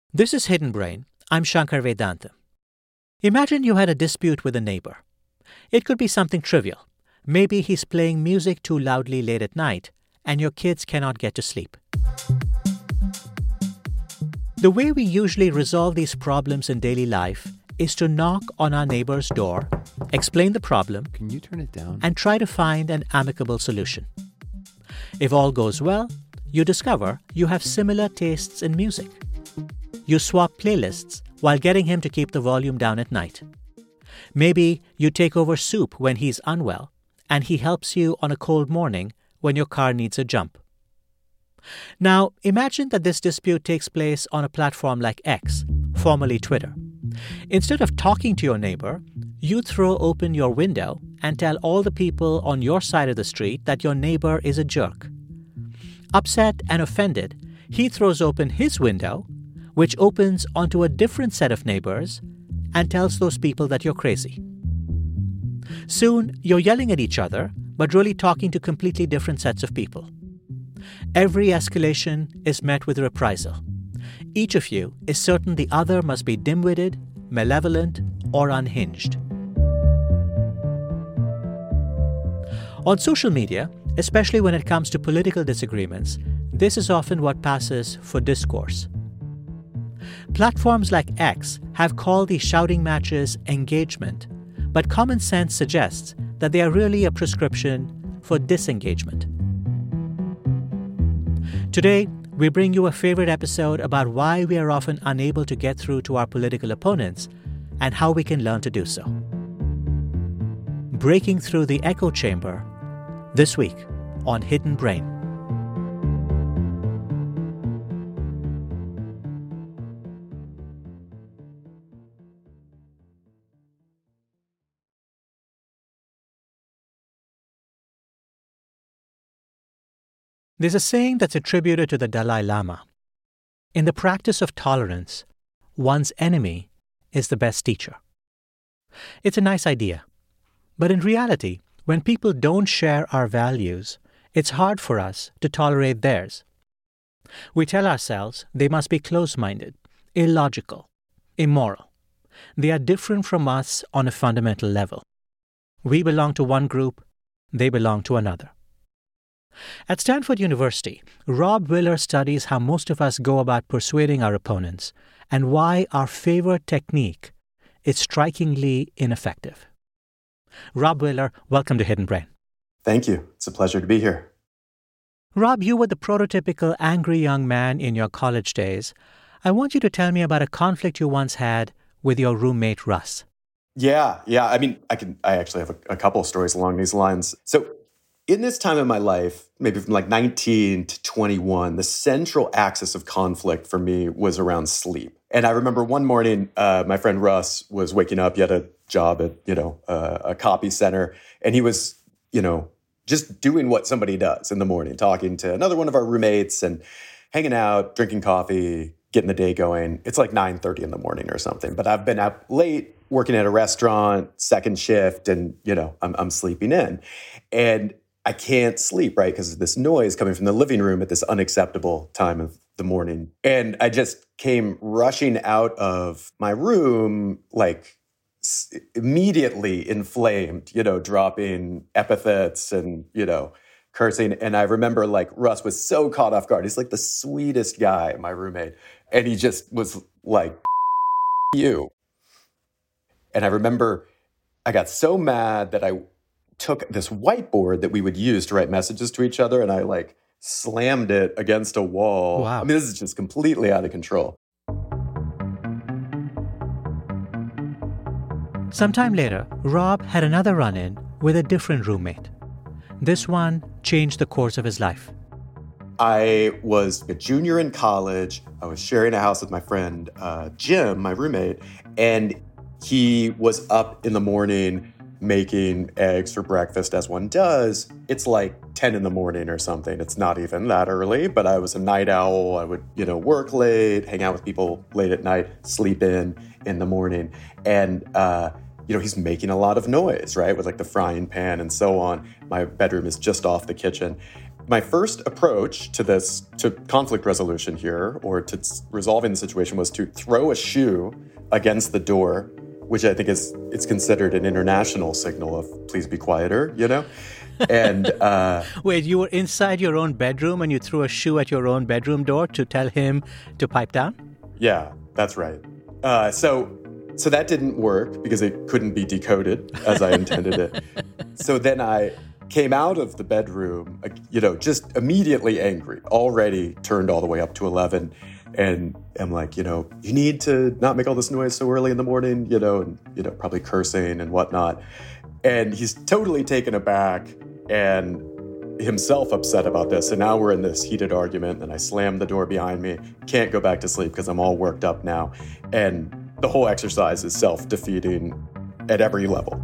This is Hidden Brain. I'm Shankar Vedantam. Imagine you had a dispute with a neighbor. It could be something trivial. Maybe he's playing music too loudly late at night, and your kids cannot get to sleep. The way we usually resolve these problems in daily life is to knock on our neighbor's door, explain the problem, Can you turn it down? and try to find an amicable solution. If all goes well, you discover you have similar tastes in music. You swap playlists while getting him to keep the volume down at night. Maybe you take over soup when he's unwell, and he helps you on a cold morning when your car needs a jump. Now, imagine that this dispute takes place on a platform like X, formerly Twitter. Instead of talking to your neighbor, you throw open your window and tell all the people on your side of the street that your neighbor is a jerk. Upset and offended, he throws open his window, which opens onto a different set of neighbors, and tells those people that you're crazy. Soon, you're yelling at each other, but really talking to completely different sets of people. Every escalation is met with reprisal. Each of you is certain the other must be dim-witted, malevolent, or unhinged. On social media, especially when it comes to political disagreements, this is often what passes for discourse. Platforms like X have called these shouting matches engagement, but common sense suggests that they are really a prescription for disengagement. Today, we bring you a favorite episode about why we are often unable to get through to our political opponents and how we can learn to do so. Breaking Through the Echo Chamber, this week on Hidden Brain. There's a saying that's attributed to the Dalai Lama. In the practice of tolerance, one's enemy is the best teacher. It's a nice idea. But in reality, when people don't share our values, it's hard for us to tolerate theirs. We tell ourselves they must be close-minded, illogical, immoral. They are different from us on a fundamental level. We belong to one group, they belong to another. At Stanford University, Rob Willer studies how most of us go about persuading our opponents and why our favorite technique is strikingly ineffective. Rob Willer, welcome to Hidden Brain. Thank you. It's a pleasure to be here. Rob, you were the prototypical angry young man in your college days. I want you to tell me about a conflict you once had with your roommate, Russ. Yeah. I actually have a couple of stories along these lines. So in this time of my life, maybe from like 19 to 21, the central axis of conflict for me was around sleep. And I remember one morning, my friend Russ was waking up. He had a job at, a copy center. And he was, just doing what somebody does in the morning, talking to another one of our roommates and hanging out, drinking coffee, getting the day going. It's like 9:30 in the morning or something. But I've been up late working at a restaurant, second shift, and, I'm sleeping in. And I can't sleep, right? Because of this noise coming from the living room at this unacceptable time of the morning. And I just came rushing out of my room, like immediately inflamed, dropping epithets and, cursing. And I remember like Russ was so caught off guard. He's like the sweetest guy, my roommate. And he just was like, you. And I remember I got so mad that I took this whiteboard that we would use to write messages to each other, and I like slammed it against a wall. Wow. I mean, this is just completely out of control. Sometime later, Rob had another run-in with a different roommate. This one changed the course of his life. I was a junior in college. I was sharing a house with my friend Jim, my roommate, and he was up in the morning making eggs for breakfast as one does. It's like 10 in the morning or something. It's not even that early, but I was a night owl. I would, work late, hang out with people late at night, sleep in the morning. And, he's making a lot of noise, right? With like the frying pan and so on. My bedroom is just off the kitchen. My first approach to conflict resolution here, or to resolving the situation, was to throw a shoe against the door, which I think it's considered an international signal of please be quieter, And Wait, you were inside your own bedroom and you threw a shoe at your own bedroom door to tell him to pipe down? Yeah, that's right. So that didn't work because it couldn't be decoded as I intended it. So then I came out of the bedroom, just immediately angry, already turned all the way up to 11. And I'm like, you need to not make all this noise so early in the morning, and, probably cursing and whatnot. And he's totally taken aback and himself upset about this. And now we're in this heated argument, and I slammed the door behind me. Can't go back to sleep because I'm all worked up now. And the whole exercise is self-defeating at every level.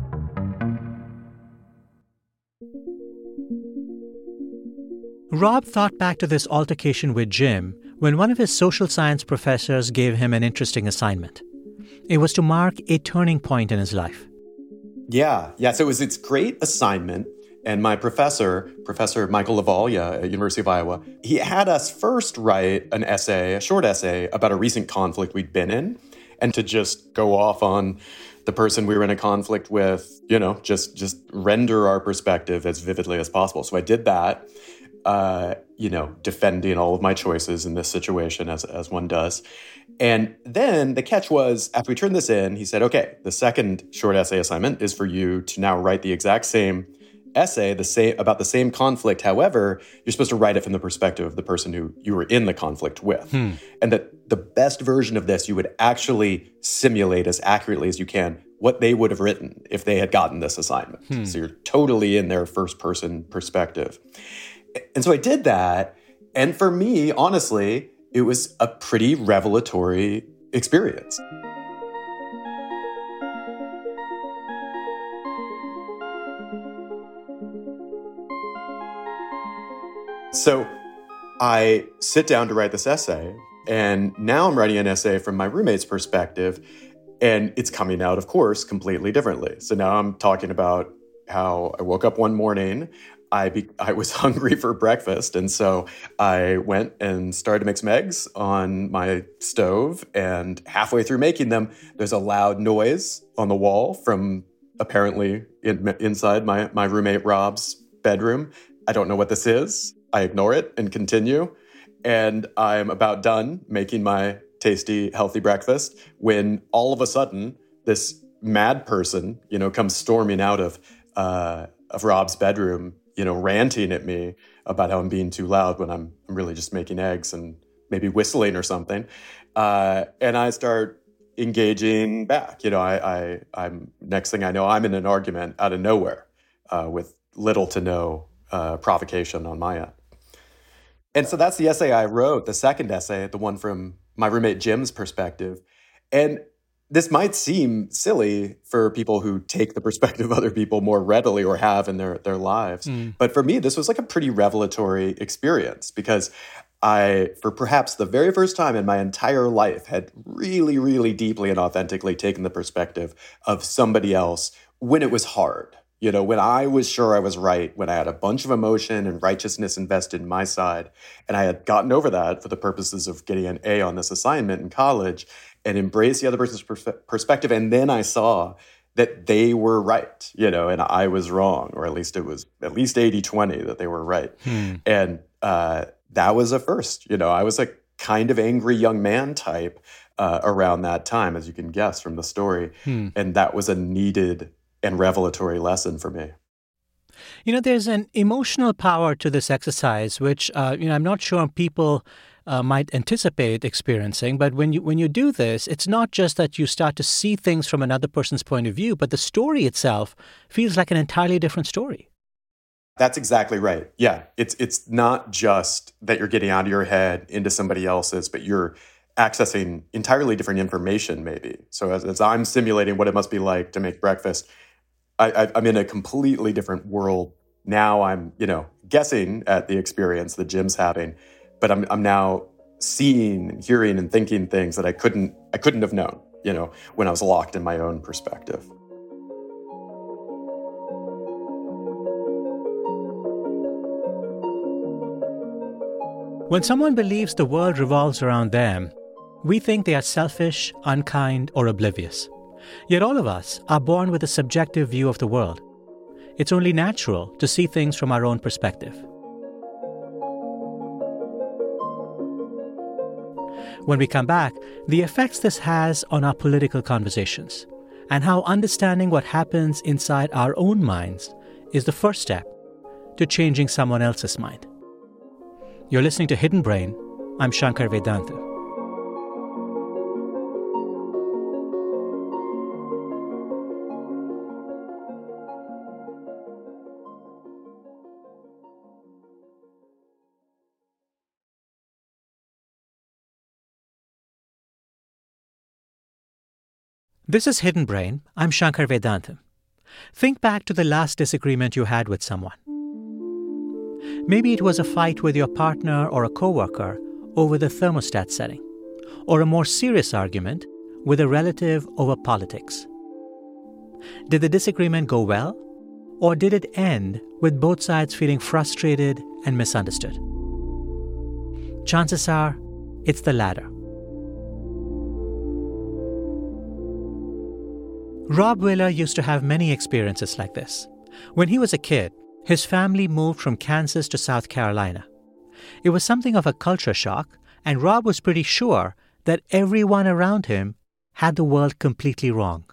Rob thought back to this altercation with Jim when one of his social science professors gave him an interesting assignment. It was to mark a turning point in his life. Yeah. So it's a great assignment. And my Professor Michael LaVaglia at University of Iowa, he had us first write a short essay about a recent conflict we'd been in, and to just go off on the person we were in a conflict with, just render our perspective as vividly as possible. So I did that. Defending all of my choices in this situation as one does. And then the catch was, after we turned this in, he said, okay, the second short essay assignment is for you to now write the exact same essay, about the same conflict. However, you're supposed to write it from the perspective of the person who you were in the conflict with. And that the best version of this, you would actually simulate as accurately as you can what they would have written if they had gotten this assignment. So you're totally in their first person perspective. And so I did that. And for me, honestly, it was a pretty revelatory experience. So I sit down to write this essay, and now I'm writing an essay from my roommate's perspective, and it's coming out, of course, completely differently. So now I'm talking about how I woke up one morning, I was hungry for breakfast, and so I went and started to make some eggs on my stove, and halfway through making them, there's a loud noise on the wall from apparently inside my roommate Rob's bedroom. I don't know what this is. I ignore it and continue, and I'm about done making my tasty, healthy breakfast when all of a sudden this mad person, comes storming out of Rob's bedroom, ranting at me about how I'm being too loud when I'm really just making eggs and maybe whistling or something. And I start engaging back. I'm next thing I know, I'm in an argument out of nowhere with little to no provocation on my end. And so that's the essay I wrote, the second essay, the one from my roommate Jim's perspective. And this might seem silly for people who take the perspective of other people more readily or have in their lives. But for me, this was like a pretty revelatory experience because I, for perhaps the very first time in my entire life, had really, really deeply and authentically taken the perspective of somebody else when it was hard. When I was sure I was right, when I had a bunch of emotion and righteousness invested in my side, and I had gotten over that for the purposes of getting an A on this assignment in college and embraced the other person's perspective. And then I saw that they were right, and I was wrong, or at least it was at least 80-20 that they were right. And that was a first. I was a kind of angry young man type around that time, as you can guess from the story. And that was a needed and revelatory lesson for me. There's an emotional power to this exercise, which, I'm not sure people might anticipate experiencing. But when you do this, it's not just that you start to see things from another person's point of view, but the story itself feels like an entirely different story. That's exactly right. Yeah, it's not just that you're getting out of your head into somebody else's, but you're accessing entirely different information maybe. So as I'm simulating what it must be like to make breakfast, I'm in a completely different world. Now I'm, guessing at the experience that Jim's having, but I'm now seeing and hearing and thinking things that I couldn't have known, when I was locked in my own perspective. When someone believes the world revolves around them, we think they are selfish, unkind, or oblivious. Yet all of us are born with a subjective view of the world. It's only natural to see things from our own perspective. When we come back, the effects this has on our political conversations, and how understanding what happens inside our own minds is the first step to changing someone else's mind. You're listening to Hidden Brain. I'm Shankar Vedantam. This is Hidden Brain. I'm Shankar Vedantam. Think back to the last disagreement you had with someone. Maybe it was a fight with your partner or a coworker over the thermostat setting, or a more serious argument with a relative over politics. Did the disagreement go well, or did it end with both sides feeling frustrated and misunderstood? Chances are, it's the latter. Rob Willer used to have many experiences like this. When he was a kid, his family moved from Kansas to South Carolina. It was something of a culture shock, and Rob was pretty sure that everyone around him had the world completely wrong.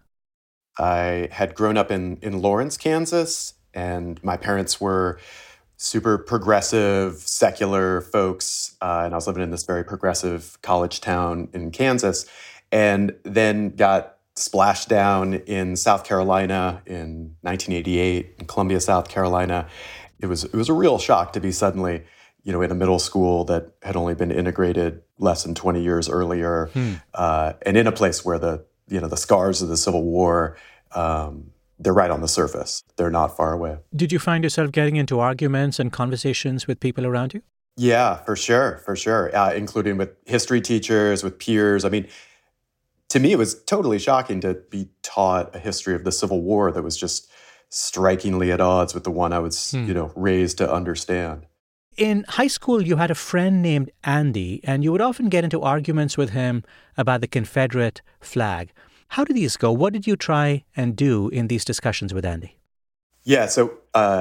I had grown up in Lawrence, Kansas, and my parents were super progressive, secular folks, and I was living in this very progressive college town in Kansas, and then got splashed down in South Carolina in 1988, in Columbia, South Carolina. It was a real shock to be suddenly, in a middle school that had only been integrated less than 20 years earlier, and in a place where the scars of the Civil War, they're right on the surface. They're not far away. Did you find yourself getting into arguments and conversations with people around you? Yeah, for sure, including with history teachers, with peers. I mean, to me, it was totally shocking to be taught a history of the Civil War that was just strikingly at odds with the one I was, raised to understand. In high school, you had a friend named Andy, and you would often get into arguments with him about the Confederate flag. How did these go? What did you try and do in these discussions with Andy? Yeah, so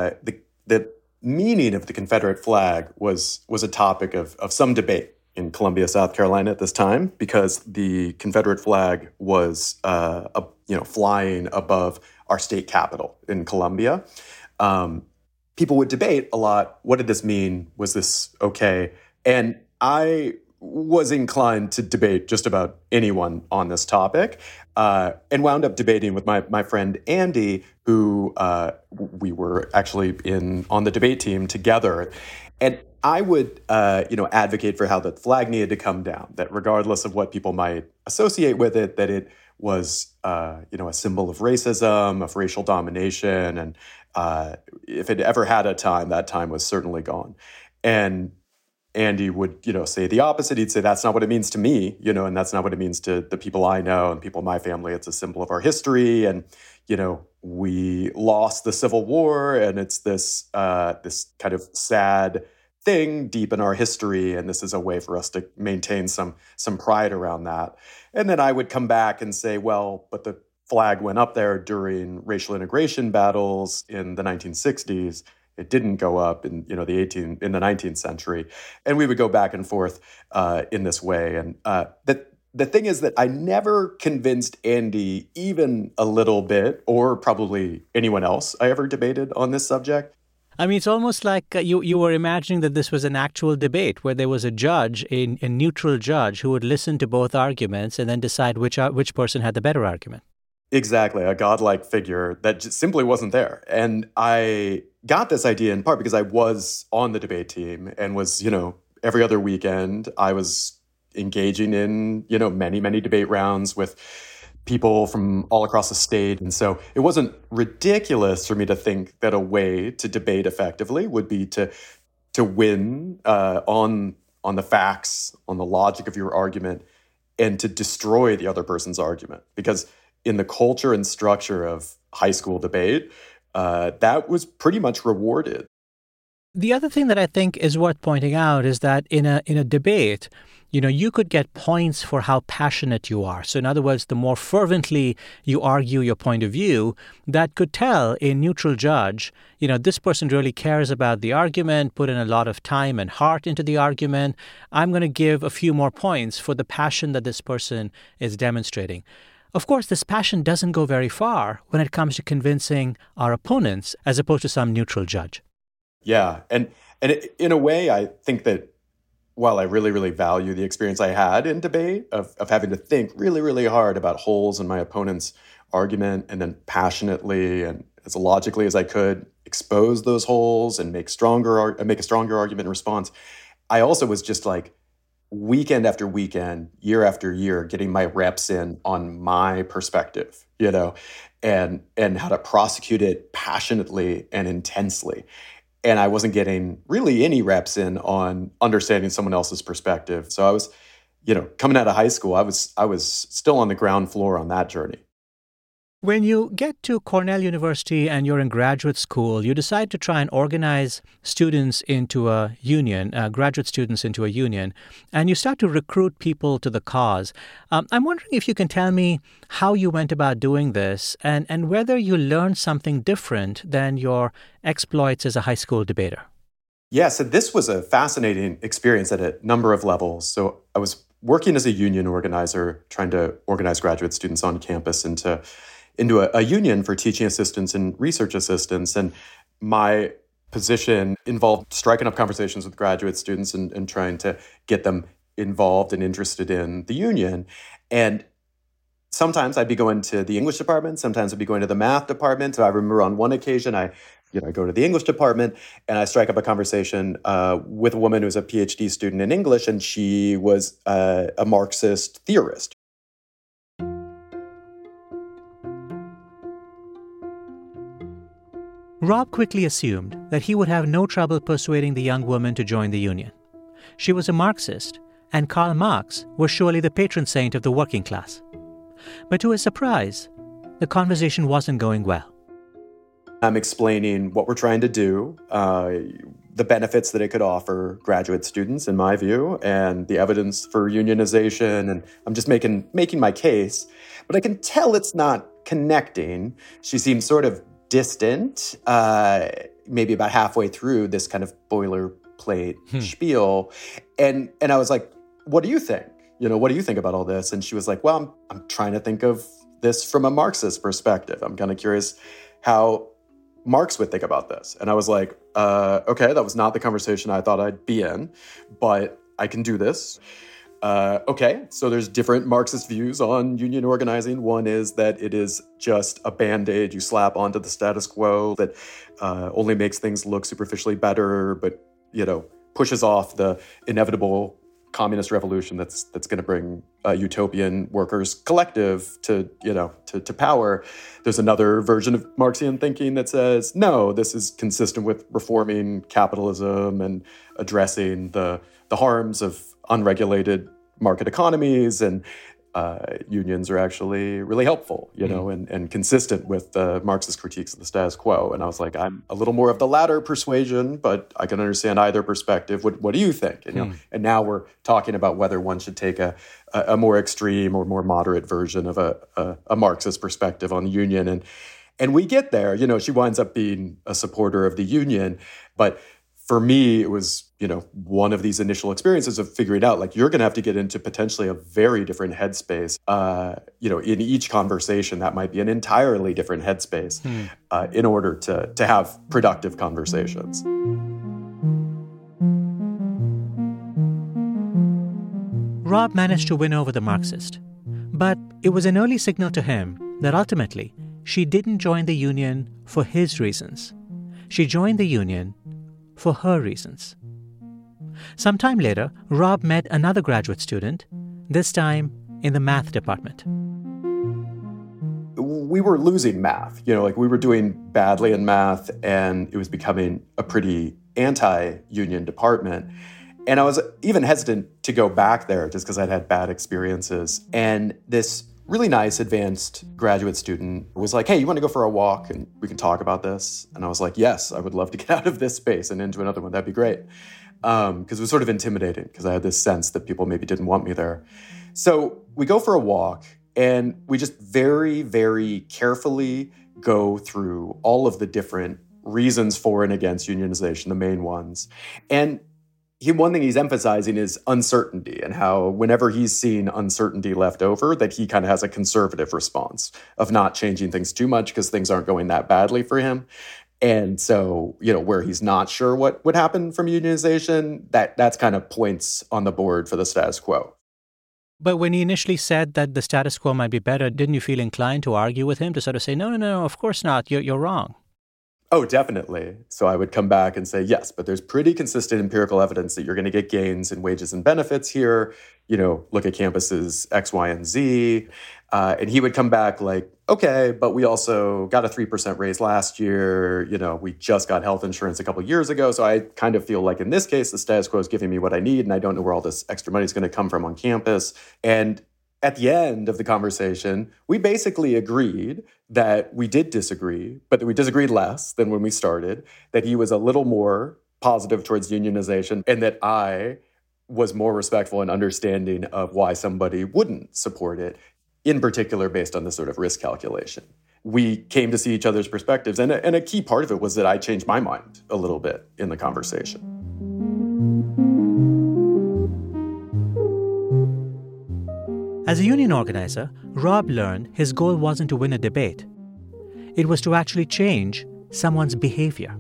the meaning of the Confederate flag was a topic of some debate in Columbia, South Carolina at this time, because the Confederate flag was flying above our state capitol in Columbia. People would debate a lot. What did this mean? Was this okay? And I was inclined to debate just about anyone on this topic, and wound up debating with my friend Andy, who we were actually on the debate team together. And I would, advocate for how the flag needed to come down, that regardless of what people might associate with it, that it was, a symbol of racism, of racial domination. And if it ever had a time, that time was certainly gone. And Andy would, say the opposite. He'd say, that's not what it means to me, and that's not what it means to the people I know and people in my family. It's a symbol of our history. And, we lost the Civil War, and it's this kind of sad thing deep in our history, and this is a way for us to maintain some pride around that. And then I would come back and say, well, but the flag went up there during racial integration battles in the 1960s. It didn't go up in the 19th century, and we would go back and forth in this way. And the thing is that I never convinced Andy even a little bit, or probably anyone else I ever debated on this subject. I mean, it's almost like you were imagining that this was an actual debate where there was a judge, a neutral judge, who would listen to both arguments and then decide which person had the better argument. Exactly, a godlike figure that just simply wasn't there. And I got this idea in part because I was on the debate team and was, every other weekend I was engaging in, many, many debate rounds with people from all across the state. And so it wasn't ridiculous for me to think that a way to debate effectively would be to win on the facts, on the logic of your argument, and to destroy the other person's argument. Because in the culture and structure of high school debate, that was pretty much rewarded. The other thing that I think is worth pointing out is that in a debate, you could get points for how passionate you are. So in other words, the more fervently you argue your point of view, that could tell a neutral judge, this person really cares about the argument, put in a lot of time and heart into the argument. I'm going to give a few more points for the passion that this person is demonstrating. Of course, this passion doesn't go very far when it comes to convincing our opponents as opposed to some neutral judge. Yeah. And in a way, I think that while I really, really value the experience I had in debate of having to think really, really hard about holes in my opponent's argument and then passionately and as logically as I could expose those holes and make a stronger argument in response, I also was just like weekend after weekend, year after year, getting my reps in on my perspective, and how to prosecute it passionately and intensely. And I wasn't getting really any reps in on understanding someone else's perspective. So I was, coming out of high school, I was still on the ground floor on that journey. When you get to Cornell University and you're in graduate school, you decide to try and organize students into a union, graduate students into a union, and you start to recruit people to the cause. I'm wondering if you can tell me how you went about doing this and whether you learned something different than your exploits as a high school debater. Yeah, so this was a fascinating experience at a number of levels. So I was working as a union organizer, trying to organize graduate students on campus into a union for teaching assistants and research assistants. And my position involved striking up conversations with graduate students and trying to get them involved and interested in the union. And sometimes I'd be going to the English department, sometimes I'd be going to the math department. So I remember on one occasion, I go to the English department and I strike up a conversation with a woman who's a PhD student in English, and she was a Marxist theorist. Rob quickly assumed that he would have no trouble persuading the young woman to join the union. She was a Marxist, and Karl Marx was surely the patron saint of the working class. But to his surprise, the conversation wasn't going well. I'm explaining what we're trying to do, the benefits that it could offer graduate students, in my view, and the evidence for unionization, and I'm just making my case. But I can tell it's not connecting. She seems sort of distant, maybe about halfway through this kind of boilerplate spiel. And I was like, what do you think? What do you think about all this? And she was like, well, I'm trying to think of this from a Marxist perspective. I'm kind of curious how Marx would think about this. And I was like, okay, that was not the conversation I thought I'd be in, but I can do this. Okay, so there's different Marxist views on union organizing. One is that it is just a Band-Aid you slap onto the status quo that only makes things look superficially better, but, pushes off the inevitable communist revolution that's going to bring a utopian workers' collective to power. There's another version of Marxian thinking that says, no, this is consistent with reforming capitalism and addressing the harms of unregulated market economies, and unions are actually really helpful, and consistent with the Marxist critiques of the status quo. And I was like, I'm a little more of the latter persuasion, but I can understand either perspective. What do you think? And now we're talking about whether one should take a more extreme or more moderate version of a Marxist perspective on the union. And we get there. She winds up being a supporter of the union, but for me, it was, one of these initial experiences of figuring out, like, you're going to have to get into potentially a very different headspace. In each conversation, that might be an entirely different headspace in order to have productive conversations. Rob managed to win over the Marxist, but it was an early signal to him that ultimately she didn't join the union for his reasons. She joined the union for her reasons. Sometime later, Rob met another graduate student, this time in the math department. We were losing math. We were doing badly in math, and it was becoming a pretty anti-union department. And I was even hesitant to go back there just because I'd had bad experiences. And this really nice, advanced graduate student was like, hey, you want to go for a walk and we can talk about this? And I was like, yes, I would love to get out of this space and into another one. That'd be great. Because it was sort of intimidating because I had this sense that people maybe didn't want me there. So we go for a walk and we just very, very carefully go through all of the different reasons for and against unionization, the main ones. And one thing he's emphasizing is uncertainty and how whenever he's seen uncertainty left over, that he kind of has a conservative response of not changing things too much because things aren't going that badly for him. And so, where he's not sure what would happen from unionization, that's kind of points on the board for the status quo. But when he initially said that the status quo might be better, didn't you feel inclined to argue with him to sort of say, no, of course not, you're wrong? Oh, definitely. So I would come back and say, yes, but there's pretty consistent empirical evidence that you're going to get gains in wages and benefits here. Look at campuses X, Y, and Z. And he would come back like, okay, but we also got a 3% raise last year. We just got health insurance a couple of years ago. So I kind of feel like in this case, the status quo is giving me what I need. And I don't know where all this extra money is going to come from on campus. And at the end of the conversation, we basically agreed that we did disagree, but that we disagreed less than when we started, that he was a little more positive towards unionization, and that I was more respectful and understanding of why somebody wouldn't support it, in particular based on this sort of risk calculation. We came to see each other's perspectives, and a key part of it was that I changed my mind a little bit in the conversation. As a union organizer, Rob learned his goal wasn't to win a debate. It was to actually change someone's behavior.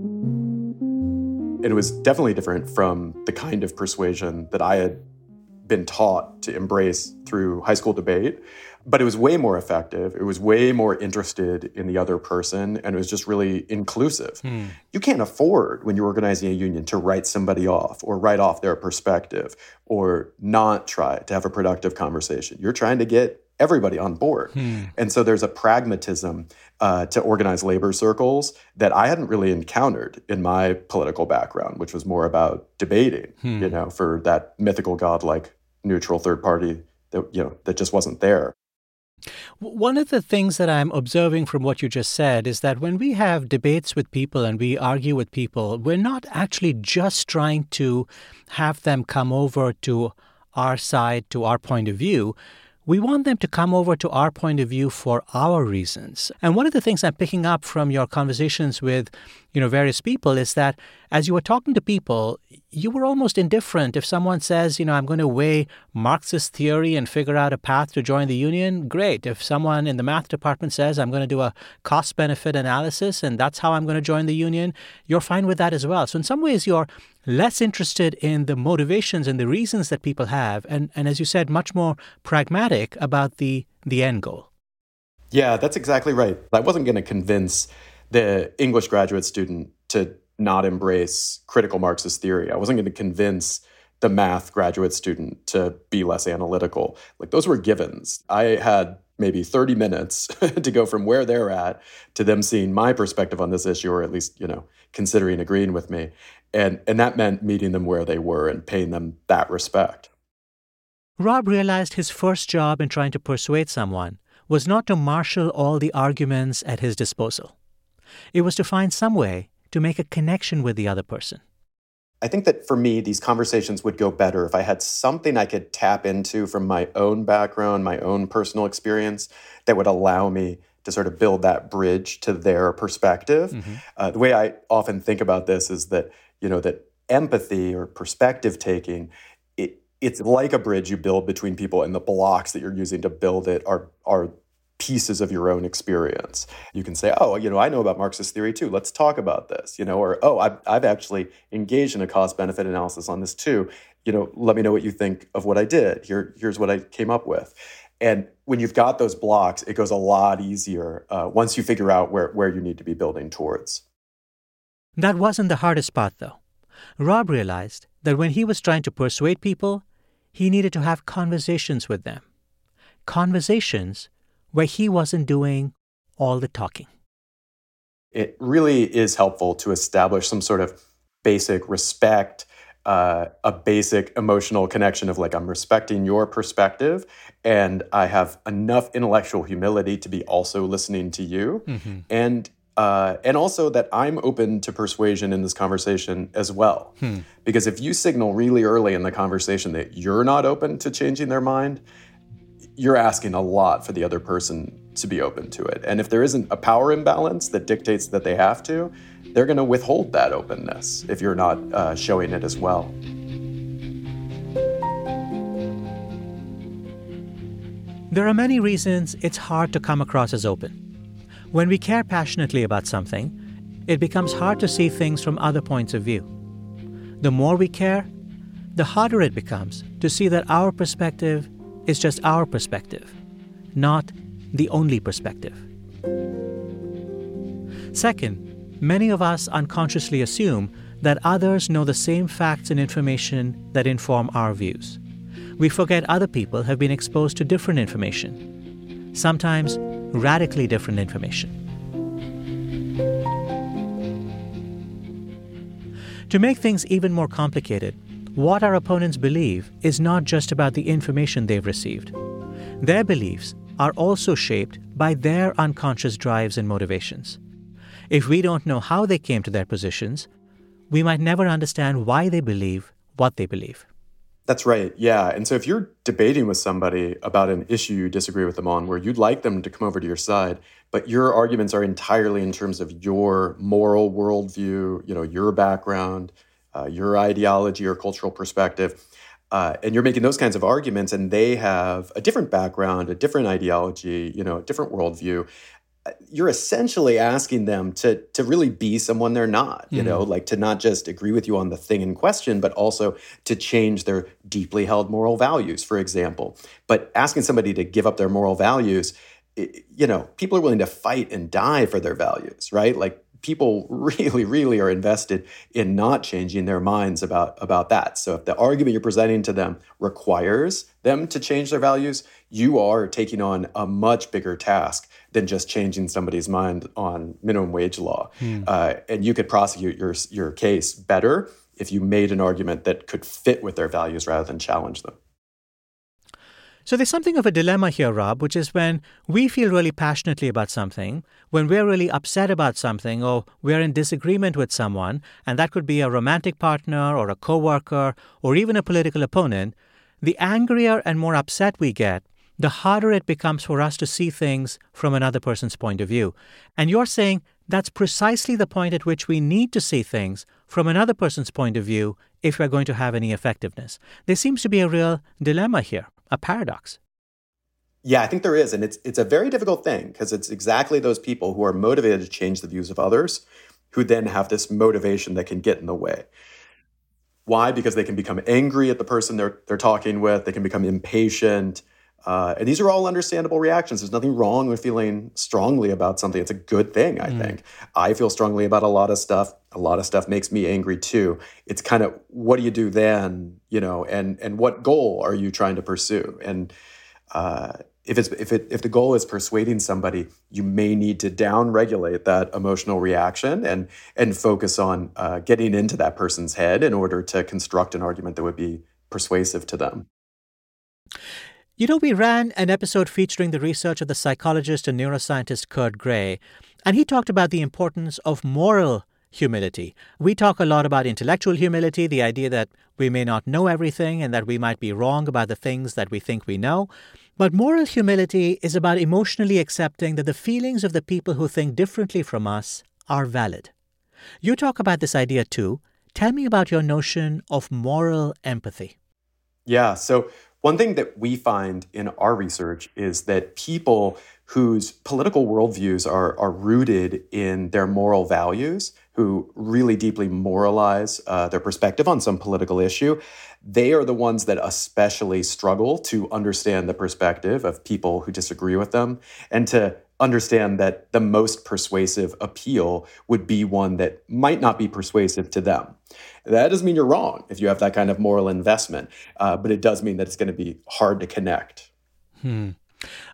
It was definitely different from the kind of persuasion that I had been taught to embrace through high school debate, but it was way more effective. It was way more interested in the other person, and it was just really inclusive. You can't afford, when you're organizing a union, to write somebody off or write off their perspective or not try to have a productive conversation. You're trying to get everybody on board. And so there's a pragmatism to organize labor circles that I hadn't really encountered in my political background, which was more about debating, for that mythical godlike neutral third party that just wasn't there. One of the things that I'm observing from what you just said is that when we have debates with people and we argue with people, we're not actually just trying to have them come over to our side, to our point of view. We want them to come over to our point of view for our reasons. And one of the things I'm picking up from your conversations with, various people is that as you were talking to people, you were almost indifferent. If someone says, I'm going to weigh Marxist theory and figure out a path to join the union, great. If someone in the math department says, I'm going to do a cost-benefit analysis and that's how I'm going to join the union, you're fine with that as well. So in some ways, you're less interested in the motivations and the reasons that people have, and as you said, much more pragmatic about the end goal. Yeah, that's exactly right. I wasn't going to convince the English graduate student to not embrace critical Marxist theory. I wasn't going to convince the math graduate student to be less analytical. Like, those were givens. I had maybe 30 minutes to go from where they're at to them seeing my perspective on this issue, or at least, considering agreeing with me. And that meant meeting them where they were and paying them that respect. Rob realized his first job in trying to persuade someone was not to marshal all the arguments at his disposal. It was to find some way to make a connection with the other person. I think that for me, these conversations would go better if I had something I could tap into from my own background, my own personal experience, that would allow me to sort of build that bridge to their perspective. The way I often think about this is that, that empathy or perspective taking, it's like a bridge you build between people, and the blocks that you're using to build it are pieces of your own experience. You can say, oh, I know about Marxist theory too. Let's talk about this, or, oh, I've actually engaged in a cost-benefit analysis on this too. Let me know what you think of what I did. Here's what I came up with. And when you've got those blocks, it goes a lot easier once you figure out where you need to be building towards. That wasn't the hardest part, though. Rob realized that when he was trying to persuade people, he needed to have conversations with them. Conversations where he wasn't doing all the talking. It really is helpful to establish some sort of basic respect a basic emotional connection of like, I'm respecting your perspective and I have enough intellectual humility to be also listening to you. Mm-hmm. And also that I'm open to persuasion in this conversation as well. Because if you signal really early in the conversation that you're not open to changing their mind, you're asking a lot for the other person to be open to it. And if there isn't a power imbalance that dictates that they have to, they're going to withhold that openness if you're not showing it as well. There are many reasons it's hard to come across as open. When we care passionately about something, it becomes hard to see things from other points of view. The more we care, the harder it becomes to see that our perspective is just our perspective, not the only perspective. Second, many of us unconsciously assume that others know the same facts and information that inform our views. We forget other people have been exposed to different information, sometimes radically different information. To make things even more complicated, what our opponents believe is not just about the information they've received. Their beliefs are also shaped by their unconscious drives and motivations. If we don't know how they came to their positions, we might never understand why they believe what they believe. That's right, yeah. And so if you're debating with somebody about an issue you disagree with them on, where you'd like them to come over to your side, but your arguments are entirely in terms of your moral worldview, your background, your ideology or cultural perspective, and you're making those kinds of arguments, and they have a different background, a different ideology, a different worldview, you're essentially asking them to really be someone they're not, like to not just agree with you on the thing in question, but also to change their deeply held moral values, for example. But asking somebody to give up their moral values, people are willing to fight and die for their values, right? Like people really, really are invested in not changing their minds about that. So if the argument you're presenting to them requires them to change their values, you are taking on a much bigger task than just changing somebody's mind on minimum wage law. And you could prosecute your case better if you made an argument that could fit with their values rather than challenge them. So there's something of a dilemma here, Rob, which is when we feel really passionately about something, when we're really upset about something, or we're in disagreement with someone, and that could be a romantic partner or a coworker or even a political opponent, the angrier and more upset we get, the harder it becomes for us to see things from another person's point of view. And you're saying that's precisely the point at which we need to see things from another person's point of view if we're going to have any effectiveness. There seems to be a real dilemma here, a paradox. Yeah, I think there is. And it's a very difficult thing because it's exactly those people who are motivated to change the views of others who then have this motivation that can get in the way. Why? Because they can become angry at the person they're talking with. They can become impatient. And these are all understandable reactions. There's nothing wrong with feeling strongly about something. It's a good thing, I think. I feel strongly about a lot of stuff. A lot of stuff makes me angry too. It's kind of, what do you do then? And what goal are you trying to pursue? And if the goal is persuading somebody, you may need to down-regulate that emotional reaction and focus on getting into that person's head in order to construct an argument that would be persuasive to them. We ran an episode featuring the research of the psychologist and neuroscientist Kurt Gray, and he talked about the importance of moral humility. We talk a lot about intellectual humility, the idea that we may not know everything and that we might be wrong about the things that we think we know. But moral humility is about emotionally accepting that the feelings of the people who think differently from us are valid. You talk about this idea too. Tell me about your notion of moral empathy. Yeah, so one thing that we find in our research is that people whose political worldviews are rooted in their moral values, who really deeply moralize their perspective on some political issue, they are the ones that especially struggle to understand the perspective of people who disagree with them and to understand that the most persuasive appeal would be one that might not be persuasive to them. That doesn't mean you're wrong if you have that kind of moral investment, but it does mean that it's going to be hard to connect.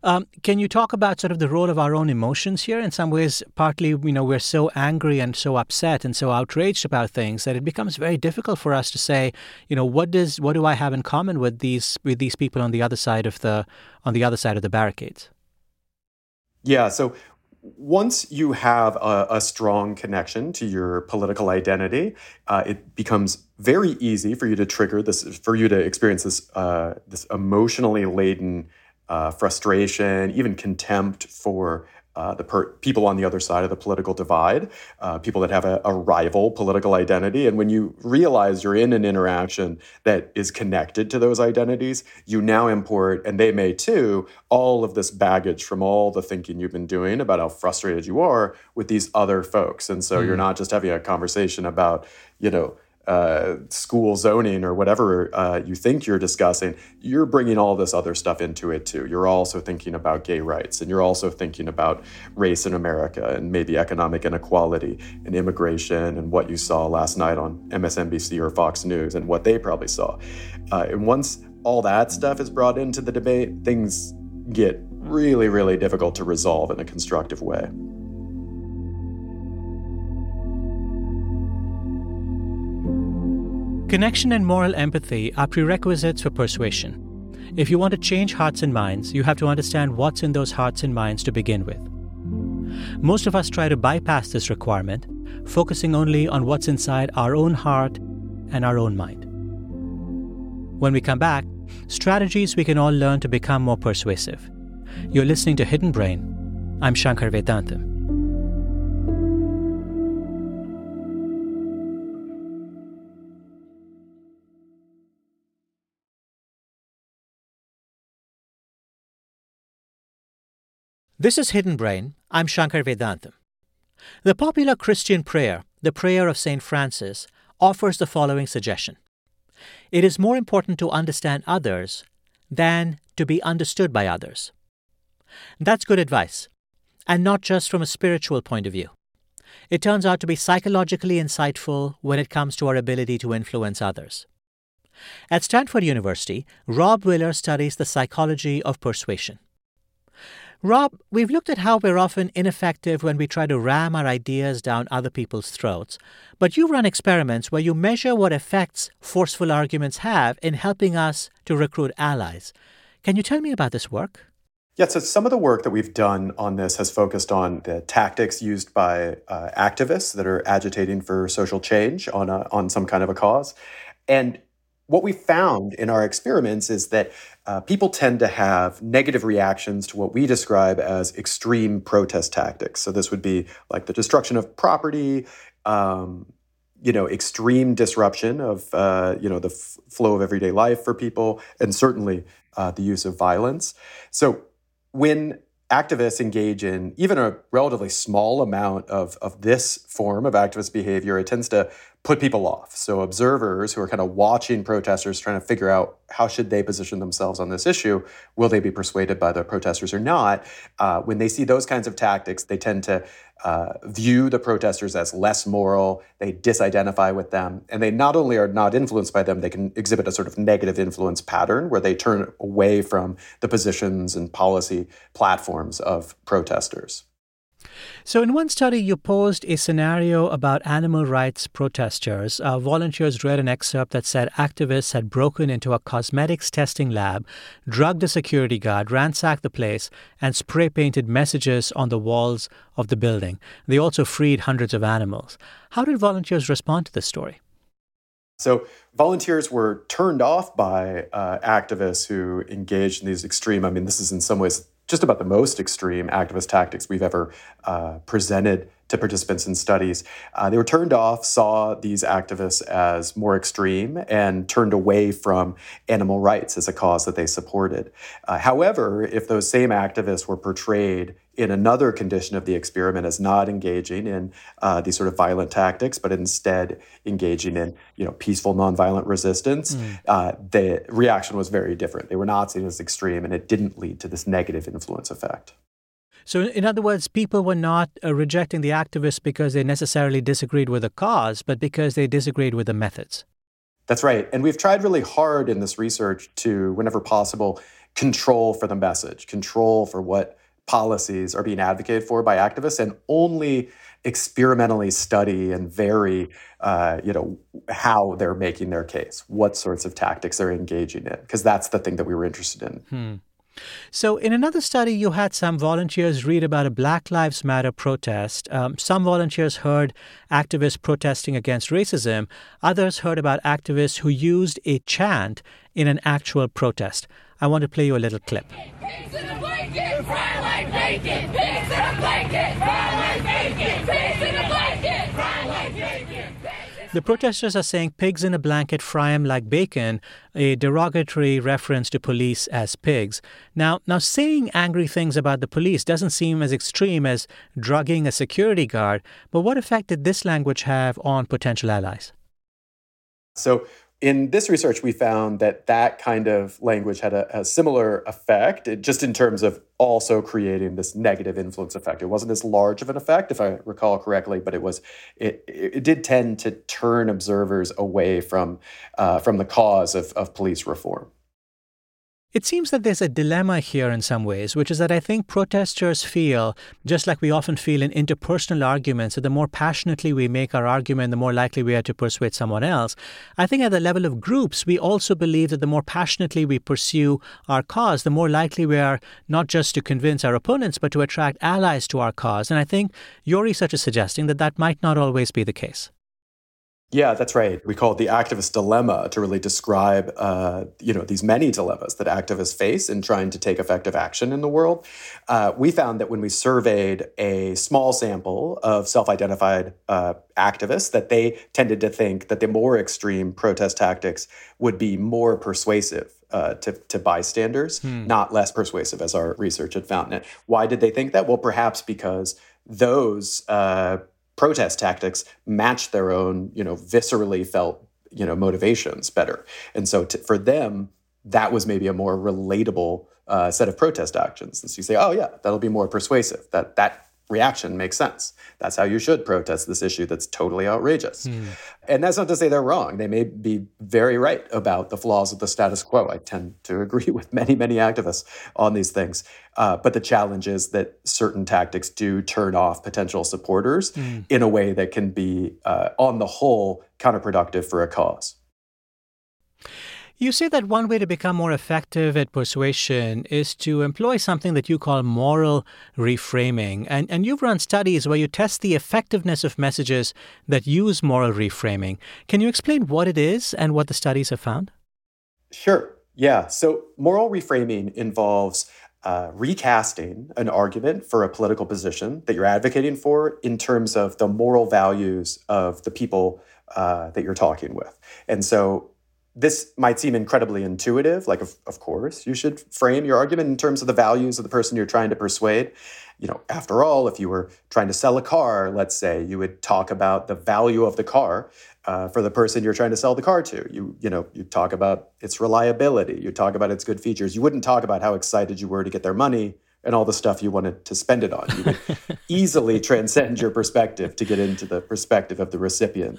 Can you talk about sort of the role of our own emotions here? In some ways, partly, we're so angry and so upset and so outraged about things that it becomes very difficult for us to say, what do I have in common with these people on the other side of the barricades? Yeah. So once you have a strong connection to your political identity, it becomes very easy for you to experience this emotionally laden frustration, even contempt for the people on the other side of the political divide, people that have a rival political identity. And when you realize you're in an interaction that is connected to those identities, you now import, and they may too, all of this baggage from all the thinking you've been doing about how frustrated you are with these other folks. And so you're not just having a conversation about, school zoning or whatever you think you're discussing, you're bringing all this other stuff into it too. You're also thinking about gay rights, and you're also thinking about race in America and maybe economic inequality and immigration and what you saw last night on MSNBC or Fox News and what they probably saw. And once all that stuff is brought into the debate, things get really, really difficult to resolve in a constructive way. Connection and moral empathy are prerequisites for persuasion. If you want to change hearts and minds, you have to understand what's in those hearts and minds to begin with. Most of us try to bypass this requirement, focusing only on what's inside our own heart and our own mind. When we come back, strategies we can all learn to become more persuasive. You're listening to Hidden Brain. I'm Shankar Vedantam. This is Hidden Brain. I'm Shankar Vedantam. The popular Christian prayer, the Prayer of St. Francis, offers the following suggestion. It is more important to understand others than to be understood by others. That's good advice, and not just from a spiritual point of view. It turns out to be psychologically insightful when it comes to our ability to influence others. At Stanford University, Rob Willer studies the psychology of persuasion. Rob, we've looked at how we're often ineffective when we try to ram our ideas down other people's throats, but you run experiments where you measure what effects forceful arguments have in helping us to recruit allies. Can you tell me about this work? Yeah, so some of the work that we've done on this has focused on the tactics used by activists that are agitating for social change on some kind of a cause. And what we found in our experiments is that people tend to have negative reactions to what we describe as extreme protest tactics. So this would be like the destruction of property, extreme disruption of, the flow of everyday life for people, and certainly the use of violence. So when activists engage in even a relatively small amount of this form of activist behavior, it tends to put people off. So observers who are kind of watching protesters trying to figure out how should they position themselves on this issue, will they be persuaded by the protesters or not? When they see those kinds of tactics, they tend to view the protesters as less moral, they disidentify with them, and they not only are not influenced by them, they can exhibit a sort of negative influence pattern where they turn away from the positions and policy platforms of protesters. So in one study, you posed a scenario about animal rights protesters. Volunteers read an excerpt that said activists had broken into a cosmetics testing lab, drugged a security guard, ransacked the place, and spray-painted messages on the walls of the building. They also freed hundreds of animals. How did volunteers respond to this story? So volunteers were turned off by activists who engaged in these extreme, this is in some ways just about the most extreme activist tactics we've ever presented to participants in studies. They were turned off, saw these activists as more extreme, and turned away from animal rights as a cause that they supported. However, if those same activists were portrayed in another condition of the experiment as not engaging in these sort of violent tactics, but instead engaging in peaceful nonviolent resistance, the reaction was very different. They were not seen as extreme, and it didn't lead to this negative influence effect. So in other words, people were not rejecting the activists because they necessarily disagreed with the cause, but because they disagreed with the methods. That's right. And we've tried really hard in this research to, whenever possible, control for the message, control for what policies are being advocated for by activists, and only experimentally study and vary, how they're making their case, what sorts of tactics they're engaging in, because that's the thing that we were interested in. So in another study, you had some volunteers read about a Black Lives Matter protest. Some volunteers heard activists protesting against racism. Others heard about activists who used a chant in an actual protest. I want to play you a little clip. Pigs in a blanket, fry like bacon. Pigs in a blanket, fry like bacon. Pigs in a blanket, fry like bacon. The protesters are saying pigs in a blanket fry 'em like bacon, a derogatory reference to police as pigs. Now, saying angry things about the police doesn't seem as extreme as drugging a security guard, but what effect did this language have on potential allies? So in this research, we found that kind of language had a similar effect, just in terms of also creating this negative influence effect. It wasn't as large of an effect, if I recall correctly, but it did tend to turn observers away from the cause of police reform. It seems that there's a dilemma here in some ways, which is that I think protesters feel, just like we often feel in interpersonal arguments, that the more passionately we make our argument, the more likely we are to persuade someone else. I think at the level of groups, we also believe that the more passionately we pursue our cause, the more likely we are not just to convince our opponents, but to attract allies to our cause. And I think your research is suggesting that that might not always be the case. Yeah, that's right. We call it the activist dilemma to really describe, these many dilemmas that activists face in trying to take effective action in the world. We found that when we surveyed a small sample of self-identified activists, that they tended to think that the more extreme protest tactics would be more persuasive to bystanders, not less persuasive, as our research had found. And why did they think that? Well, perhaps because those protest tactics match their own, viscerally felt, motivations better. And so for them, that was maybe a more relatable set of protest actions. And so you say, oh yeah, that'll be more persuasive. That reaction makes sense. That's how you should protest this issue that's totally outrageous. And that's not to say they're wrong. They may be very right about the flaws of the status quo. I tend to agree with many, many activists on these things. But the challenge is that certain tactics do turn off potential supporters in a way that can be, on the whole, counterproductive for a cause. You say that one way to become more effective at persuasion is to employ something that you call moral reframing. And you've run studies where you test the effectiveness of messages that use moral reframing. Can you explain what it is and what the studies have found? Sure. Yeah. So moral reframing involves recasting an argument for a political position that you're advocating for in terms of the moral values of the people that you're talking with. And so this might seem incredibly intuitive, like, of course, you should frame your argument in terms of the values of the person you're trying to persuade. After all, if you were trying to sell a car, let's say, you would talk about the value of the car for the person you're trying to sell the car to. You talk about its reliability. You talk about its good features. You wouldn't talk about how excited you were to get their money and all the stuff you wanted to spend it on. You would easily transcend your perspective to get into the perspective of the recipient.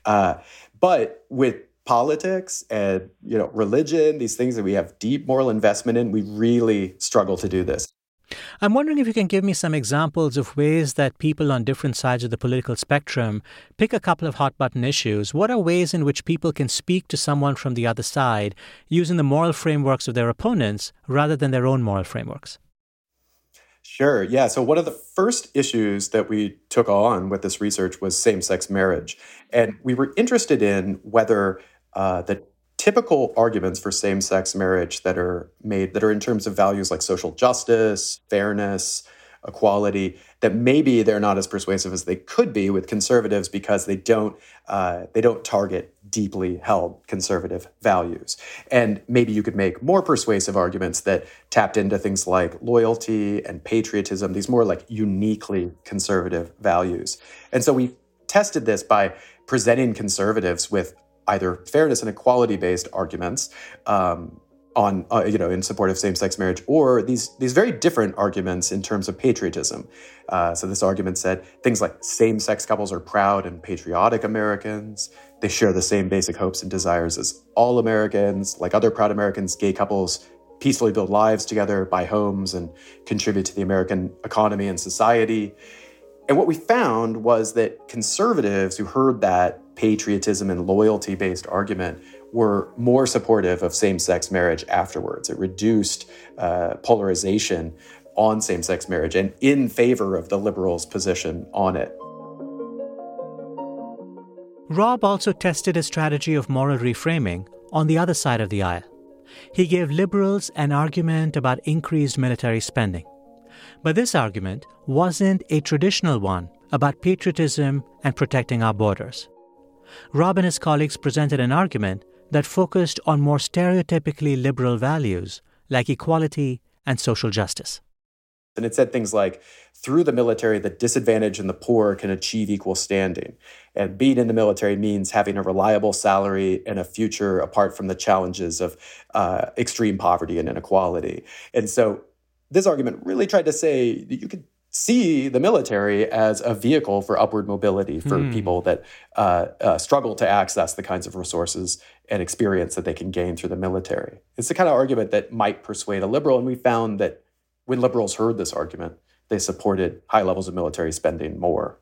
But with politics and religion, these things that we have deep moral investment in, we really struggle to do this. I'm wondering if you can give me some examples of ways that people on different sides of the political spectrum pick a couple of hot-button issues. What are ways in which people can speak to someone from the other side using the moral frameworks of their opponents rather than their own moral frameworks? Sure. Yeah. So one of the first issues that we took on with this research was same-sex marriage. And we were interested in whether the typical arguments for same-sex marriage that are in terms of values like social justice, fairness, equality, that maybe they're not as persuasive as they could be with conservatives because they don't target deeply held conservative values. And maybe you could make more persuasive arguments that tapped into things like loyalty and patriotism, these more like uniquely conservative values. And so we tested this by presenting conservatives with either fairness and equality-based arguments in support of same-sex marriage, or these very different arguments in terms of patriotism. So this argument said things like same-sex couples are proud and patriotic Americans. They share the same basic hopes and desires as all Americans. Like other proud Americans, gay couples peacefully build lives together, buy homes, and contribute to the American economy and society. And what we found was that conservatives who heard that patriotism and loyalty-based argument were more supportive of same-sex marriage afterwards. It reduced polarization on same-sex marriage and in favor of the liberals' position on it. Rob also tested a strategy of moral reframing on the other side of the aisle. He gave liberals an argument about increased military spending. But this argument wasn't a traditional one about patriotism and protecting our borders. Rob and his colleagues presented an argument that focused on more stereotypically liberal values like equality and social justice. And it said things like, through the military, the disadvantaged and the poor can achieve equal standing. And being in the military means having a reliable salary and a future apart from the challenges of extreme poverty and inequality. And so this argument really tried to say that you could see the military as a vehicle for upward mobility for people that struggle to access the kinds of resources and experience that they can gain through the military. It's the kind of argument that might persuade a liberal, and we found that when liberals heard this argument, they supported high levels of military spending more.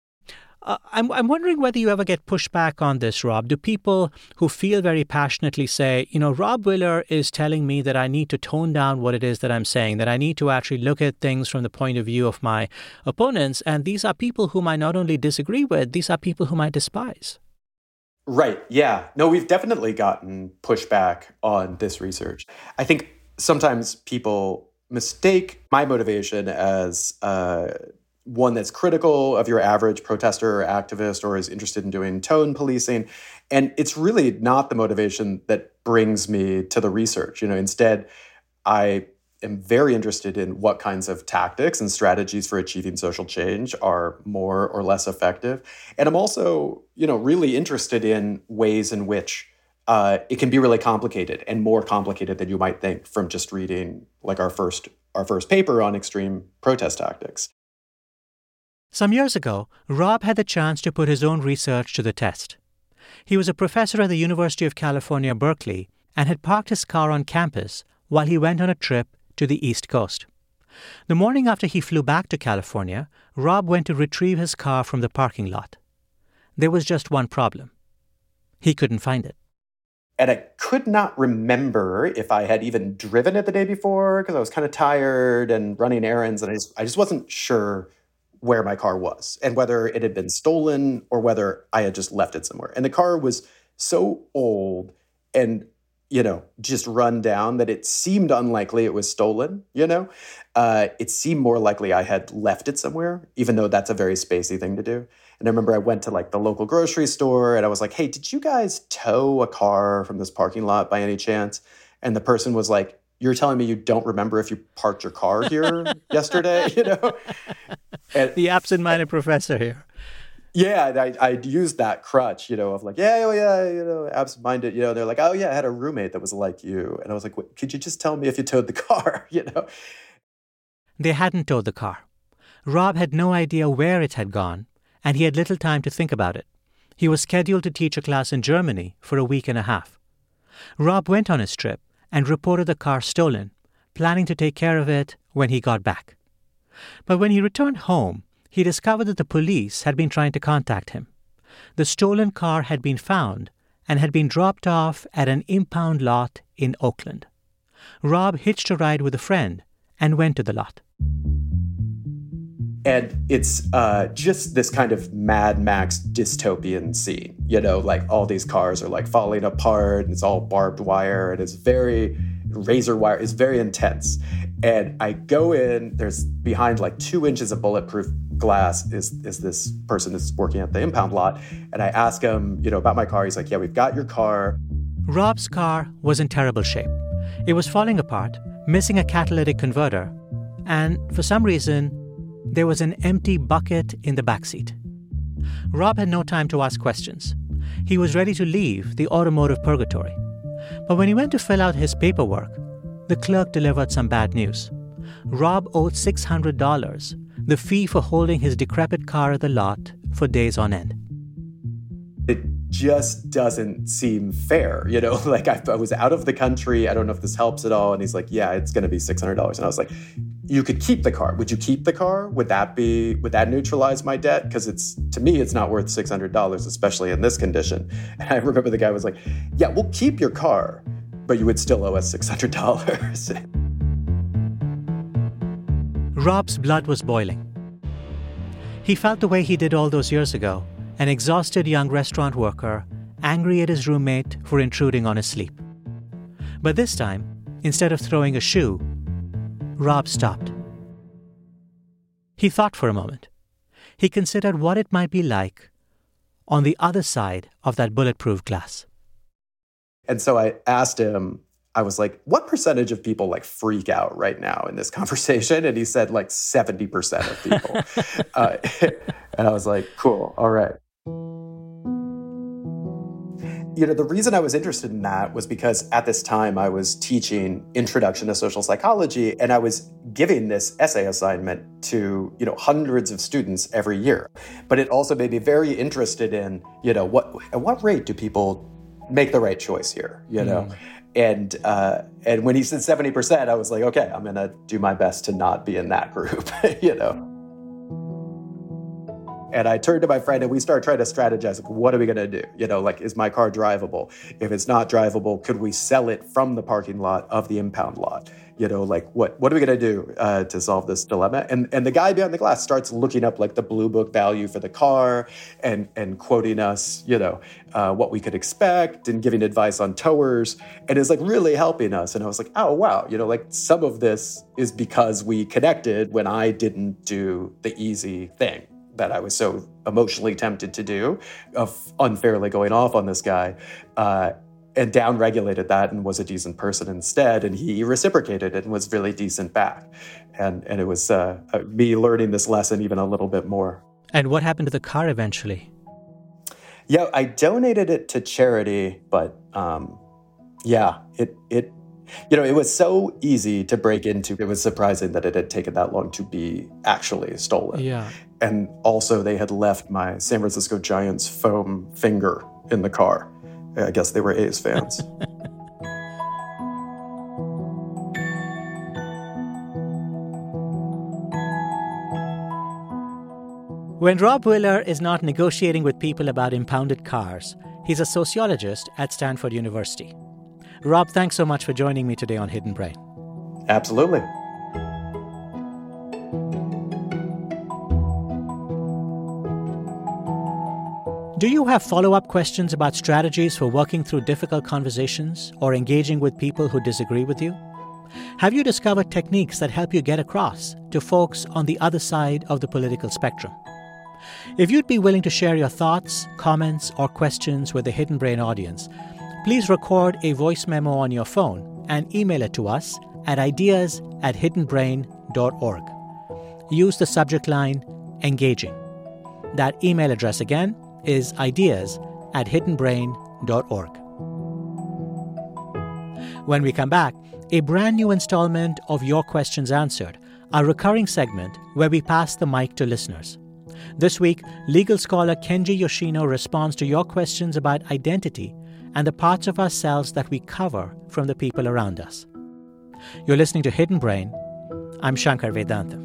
I'm wondering whether you ever get pushback on this, Rob. Do people who feel very passionately say, Rob Willer is telling me that I need to tone down what it is that I'm saying, that I need to actually look at things from the point of view of my opponents, and these are people whom I not only disagree with, these are people whom I despise? Right, yeah. No, we've definitely gotten pushback on this research. I think sometimes people mistake my motivation as one that's critical of your average protester or activist or is interested in doing tone policing. And it's really not the motivation that brings me to the research. Instead, I am very interested in what kinds of tactics and strategies for achieving social change are more or less effective. And I'm also, really interested in ways in which it can be really complicated and more complicated than you might think from just reading like our first paper on extreme protest tactics. Some years ago, Rob had the chance to put his own research to the test. He was a professor at the University of California, Berkeley, and had parked his car on campus while he went on a trip to the East Coast. The morning after he flew back to California, Rob went to retrieve his car from the parking lot. There was just one problem. He couldn't find it. And I could not remember if I had even driven it the day before because I was kind of tired and running errands, and I just wasn't sure where my car was and whether it had been stolen or whether I had just left it somewhere. And the car was so old and, just run down that it seemed unlikely it was stolen, It seemed more likely I had left it somewhere, even though that's a very spacey thing to do. And I remember I went to the local grocery store and I was like, hey, did you guys tow a car from this parking lot by any chance? And the person was like, you're telling me you don't remember if you parked your car here yesterday, And, the absent-minded professor here. Yeah, I used that crutch, of like, absent-minded, They're like, oh, yeah, I had a roommate that was like you. And I was like, could you just tell me if you towed the car, They hadn't towed the car. Rob had no idea where it had gone, and he had little time to think about it. He was scheduled to teach a class in Germany for a week and a half. Rob went on his trip and reported the car stolen, planning to take care of it when he got back. But when he returned home, he discovered that the police had been trying to contact him. The stolen car had been found and had been dropped off at an impound lot in Oakland. Rob hitched a ride with a friend and went to the lot. And it's just this kind of Mad Max dystopian scene, all these cars are falling apart and it's all barbed wire and it's very razor wire. It's very intense. And I go in, there's behind 2 inches of bulletproof glass is this person that's working at the impound lot. And I ask him, about my car. He's like, yeah, we've got your car. Rob's car was in terrible shape. It was falling apart, missing a catalytic converter. And for some reason, there was an empty bucket in the backseat. Rob had no time to ask questions. He was ready to leave the automotive purgatory. But when he went to fill out his paperwork, the clerk delivered some bad news. Rob owed $600, the fee for holding his decrepit car at the lot for days on end. It just doesn't seem fair. Like I was out of the country. I don't know if this helps at all. And he's like, yeah, it's going to be $600. And I was like, you could keep the car. Would you keep the car? Would that neutralize my debt? Because to me, it's not worth $600, especially in this condition. And I remember the guy was like, yeah, we'll keep your car, but you would still owe us $600. Rob's blood was boiling. He felt the way he did all those years ago, an exhausted young restaurant worker, angry at his roommate for intruding on his sleep. But this time, instead of throwing a shoe, Rob stopped. He thought for a moment. He considered what it might be like on the other side of that bulletproof glass. And so I asked him, I was like, what percentage of people freak out right now in this conversation? And he said 70% of people. And I was like, cool, all right. The reason I was interested in that was because at this time I was teaching Introduction to Social Psychology, and I was giving this essay assignment to, hundreds of students every year. But it also made me very interested in, at what rate do people make the right choice here, And when he said 70%, I was like, okay, I'm going to do my best to not be in that group, And I turned to my friend and we started trying to strategize, what are we going to do? Is my car drivable? If it's not drivable, could we sell it from the parking lot of the impound lot? What are we going to do to solve this dilemma? And the guy behind the glass starts looking up the Blue Book value for the car and quoting us, what we could expect and giving advice on towers and is really helping us. And I was like, oh, wow. Some of this is because we connected when I didn't do the easy thing that I was so emotionally tempted to do of unfairly going off on this guy. And down-regulated that and was a decent person instead. And he reciprocated and was really decent back. And it was me learning this lesson even a little bit more. And what happened to the car eventually? Yeah, I donated it to charity, but it was so easy to break into. It was surprising that it had taken that long to be actually stolen. Yeah. And also they had left my San Francisco Giants foam finger in the car. I guess they were A's fans. When Rob Willer is not negotiating with people about impounded cars, he's a sociologist at Stanford University. Rob, thanks so much for joining me today on Hidden Brain. Absolutely. Do you have follow-up questions about strategies for working through difficult conversations or engaging with people who disagree with you? Have you discovered techniques that help you get across to folks on the other side of the political spectrum? If you'd be willing to share your thoughts, comments, or questions with the Hidden Brain audience, please record a voice memo on your phone and email it to us at ideas@hiddenbrain.org. Use the subject line, engaging. That email address again is ideas@hiddenbrain.org. When we come back, a brand new installment of Your Questions Answered, a recurring segment where we pass the mic to listeners. This week, legal scholar Kenji Yoshino responds to your questions about identity and the parts of ourselves that we cover from the people around us. You're listening to Hidden Brain. I'm Shankar Vedantam.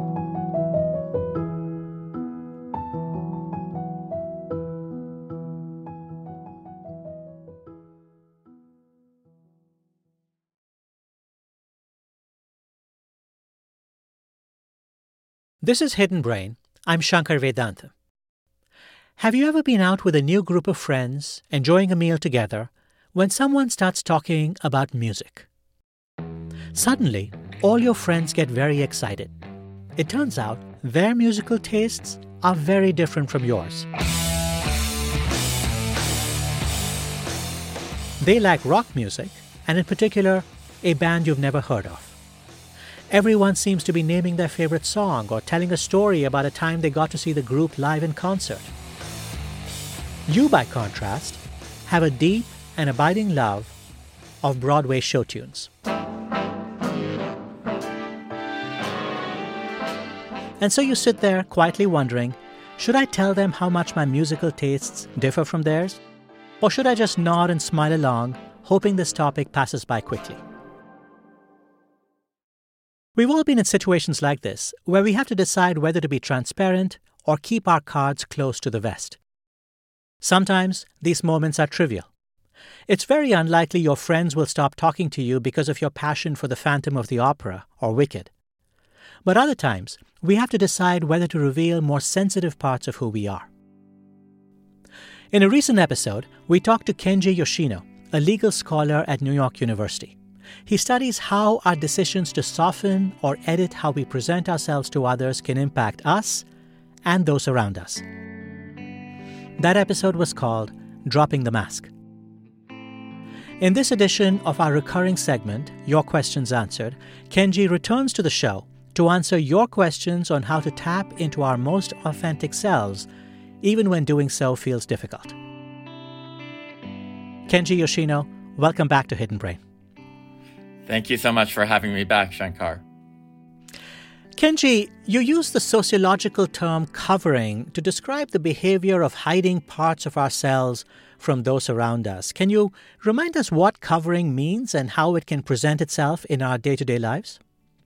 This is Hidden Brain. I'm Shankar Vedantam. Have you ever been out with a new group of friends, enjoying a meal together, when someone starts talking about music? Suddenly, all your friends get very excited. It turns out their musical tastes are very different from yours. They like rock music, and in particular, a band you've never heard of. Everyone seems to be naming their favorite song or telling a story about a time they got to see the group live in concert. You, by contrast, have a deep and abiding love of Broadway show tunes. And so you sit there quietly wondering, should I tell them how much my musical tastes differ from theirs? Or should I just nod and smile along, hoping this topic passes by quickly? We've all been in situations like this, where we have to decide whether to be transparent or keep our cards close to the vest. Sometimes these moments are trivial. It's very unlikely your friends will stop talking to you because of your passion for the Phantom of the Opera or Wicked. But other times, we have to decide whether to reveal more sensitive parts of who we are. In a recent episode, we talked to Kenji Yoshino, a legal scholar at New York University. He studies how our decisions to soften or edit how we present ourselves to others can impact us and those around us. That episode was called Dropping the Mask. In this edition of our recurring segment, Your Questions Answered, Kenji returns to the show to answer your questions on how to tap into our most authentic selves, even when doing so feels difficult. Kenji Yoshino, welcome back to Hidden Brain. Thank you so much for having me back, Shankar. Kenji, you use the sociological term covering to describe the behavior of hiding parts of ourselves from those around us. Can you remind us what covering means and how it can present itself in our day-to-day lives?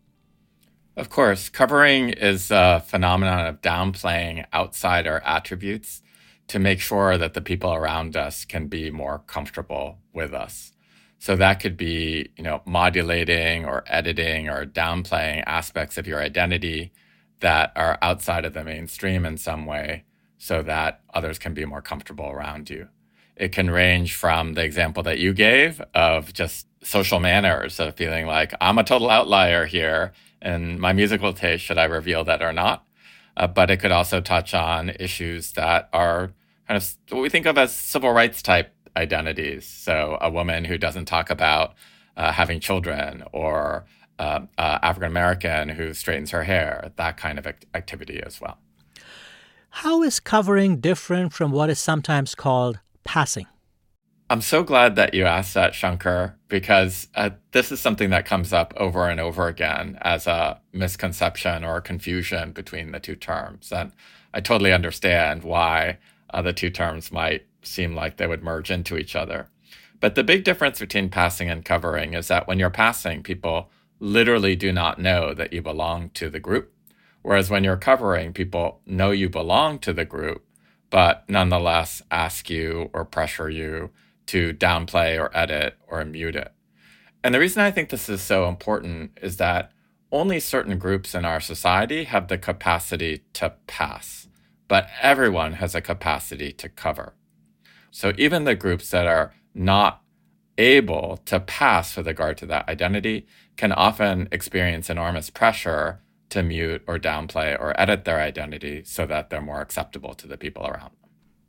Of course. Covering is a phenomenon of downplaying outsider attributes to make sure that the people around us can be more comfortable with us. So that could be, modulating or editing or downplaying aspects of your identity that are outside of the mainstream in some way so that others can be more comfortable around you. It can range from the example that you gave of just social manners, of feeling like I'm a total outlier here in my musical taste, should I reveal that or not? But it could also touch on issues that are kind of what we think of as civil rights type identities. So a woman who doesn't talk about having children, or African American who straightens her hair, that kind of activity as well. How is covering different from what is sometimes called passing? I'm so glad that you asked that, Shankar, because this is something that comes up over and over again as a misconception or a confusion between the two terms. And I totally understand why the two terms might seem like they would merge into each other. But the big difference between passing and covering is that when you're passing, people literally do not know that you belong to the group. Whereas when you're covering, people know you belong to the group, but nonetheless ask you or pressure you to downplay or edit or mute it. And the reason I think this is so important is that only certain groups in our society have the capacity to pass, but everyone has a capacity to cover. So even the groups that are not able to pass with regard to that identity can often experience enormous pressure to mute or downplay or edit their identity so that they're more acceptable to the people around them.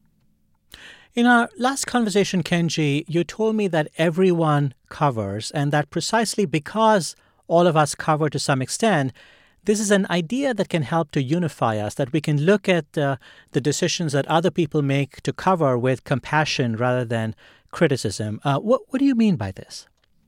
In our last conversation, Kenji, you told me that everyone covers, and that precisely because all of us cover to some extent, this is an idea that can help to unify us, that we can look at the decisions that other people make to cover with compassion rather than criticism. What do you mean by this?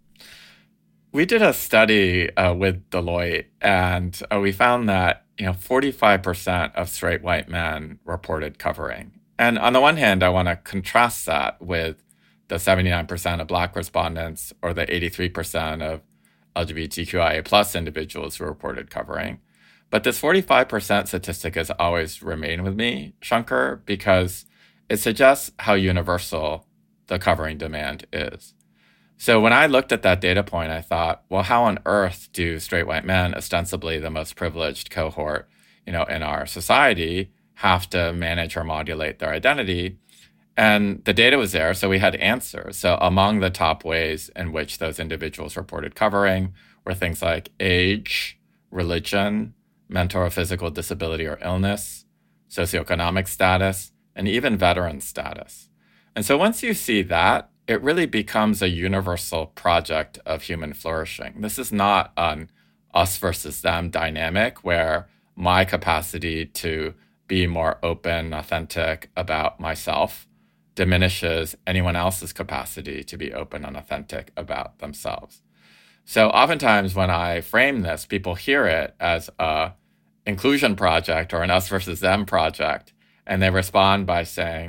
We did a study with Deloitte, and we found that 45% of straight white men reported covering. And on the one hand, I want to contrast that with the 79% of Black respondents or the 83% of LGBTQIA plus individuals who reported covering. But this 45% statistic has always remained with me, Shankar, because it suggests how universal the covering demand is. So when I looked at that data point, I thought, well, how on earth do straight white men, ostensibly the most privileged cohort, in our society, have to manage or modulate their identity? And the data was there, so we had answers. So among the top ways in which those individuals reported covering were things like age, religion, mental or physical disability or illness, socioeconomic status, and even veteran status. And so once you see that, it really becomes a universal project of human flourishing. This is not an us versus them dynamic where my capacity to be more open, authentic about myself diminishes anyone else's capacity to be open and authentic about themselves. So oftentimes when I frame this, people hear it as a inclusion project or an us versus them project, and they respond by saying,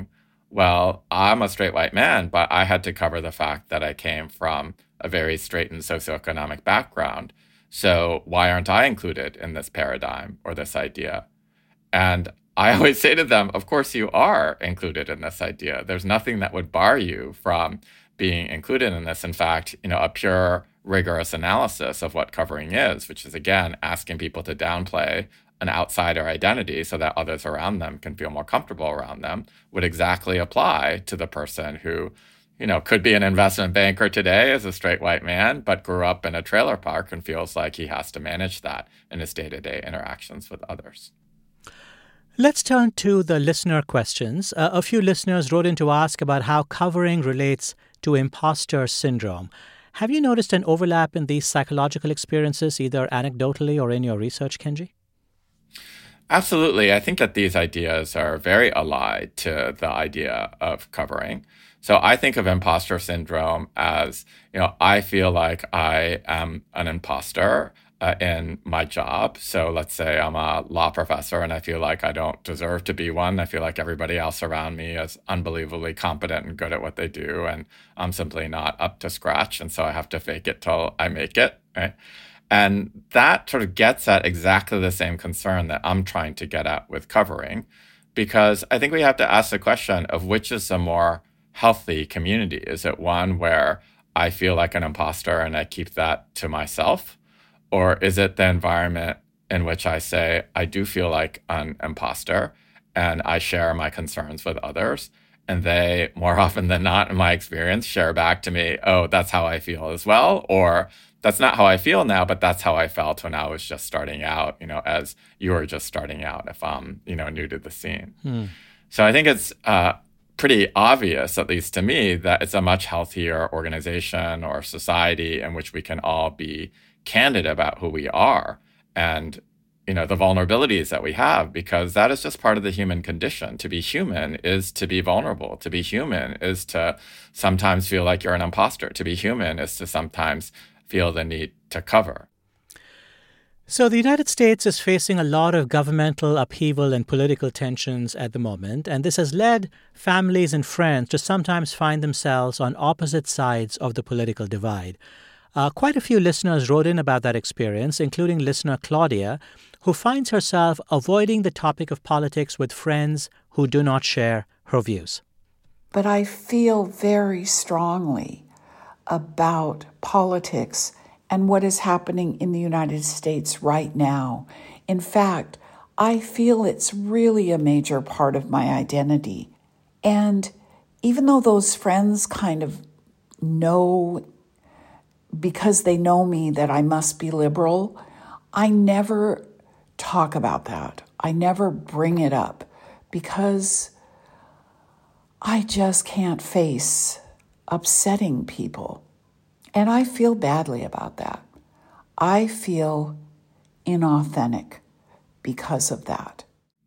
well, I'm a straight white man, but I had to cover the fact that I came from a very straightened socioeconomic background. So why aren't I included in this paradigm or this idea? And I always say to them, of course you are included in this idea. There's nothing that would bar you from being included in this. In fact, a pure rigorous analysis of what covering is, which is, again, asking people to downplay an outsider identity so that others around them can feel more comfortable around them, would exactly apply to the person who, could be an investment banker today as a straight white man, but grew up in a trailer park and feels like he has to manage that in his day-to-day interactions with others. Let's turn to the listener questions. A few listeners wrote in to ask about how covering relates to imposter syndrome. Have you noticed an overlap in these psychological experiences, either anecdotally or in your research, Kenji? Absolutely. I think that these ideas are very allied to the idea of covering. So I think of imposter syndrome as, I feel like I am an imposter in my job. So let's say I'm a law professor and I feel like I don't deserve to be one. I feel like everybody else around me is unbelievably competent and good at what they do, and I'm simply not up to scratch. And so I have to fake it till I make it, right? And that sort of gets at exactly the same concern that I'm trying to get at with covering, because I think we have to ask the question of which is a more healthy community. Is it one where I feel like an imposter and I keep that to myself? Or is it the environment in which I say, I do feel like an imposter and I share my concerns with others, and they, more often than not, in my experience, share back to me, oh, that's how I feel as well, or that's not how I feel now, but that's how I felt when I was just starting out, as you were just starting out if I'm, new to the scene. So I think it's pretty obvious, at least to me, that it's a much healthier organization or society in which we can all be candid about who we are and the vulnerabilities that we have, because that is just part of the human condition. To be human is to be vulnerable. To be human is to sometimes feel like you're an imposter. To be human is to sometimes feel the need to cover. So the United States is facing a lot of governmental upheaval and political tensions at the moment, and this has led families and friends to sometimes find themselves on opposite sides of the political divide. Quite a few listeners wrote in about that experience, including listener Claudia, who finds herself avoiding the topic of politics with friends who do not share her views. But I feel very strongly about politics and what is happening in the United States right now. In fact, I feel it's really a major part of my identity. And even though those friends kind of know, because they know me, that I must be liberal, I never talk about that. I never bring it up because I just can't face upsetting people. And I feel badly about that. I feel inauthentic because of that.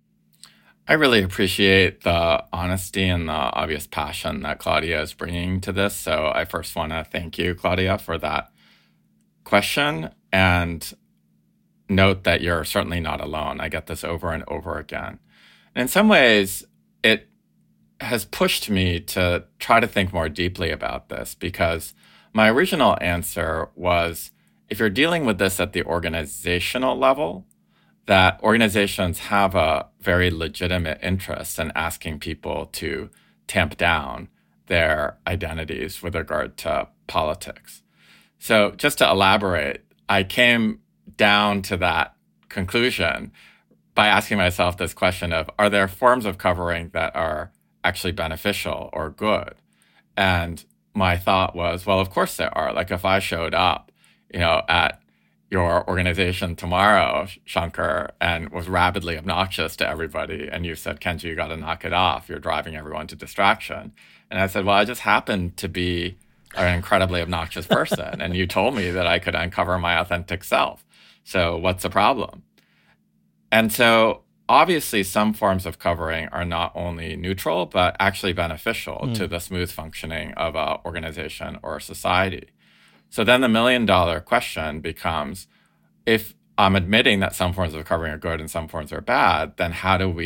I really appreciate the honesty and the obvious passion that Claudia is bringing to this. So I first want to thank you, Claudia, for that question, and note that you're certainly not alone. I get this over and over again. And in some ways, it has pushed me to try to think more deeply about this, because my original answer was, if you're dealing with this at the organizational level, that organizations have a very legitimate interest in asking people to tamp down their identities with regard to politics. So just to elaborate, I came down to that conclusion by asking myself this question of, are there forms of covering that are actually beneficial or good? And my thought was, well, of course there are. Like if I showed up, at your organization tomorrow, Shankar, and was rabidly obnoxious to everybody, and you said, Kenji, you got to knock it off. You're driving everyone to distraction. And I said, well, I just happen to be an incredibly obnoxious person. And you told me that I could uncover my authentic self. So what's the problem? And so obviously some forms of covering are not only neutral, but actually beneficial to the smooth functioning of an organization or a society. So then the million-dollar question becomes, if I'm admitting that some forms of covering are good and some forms are bad, then how do we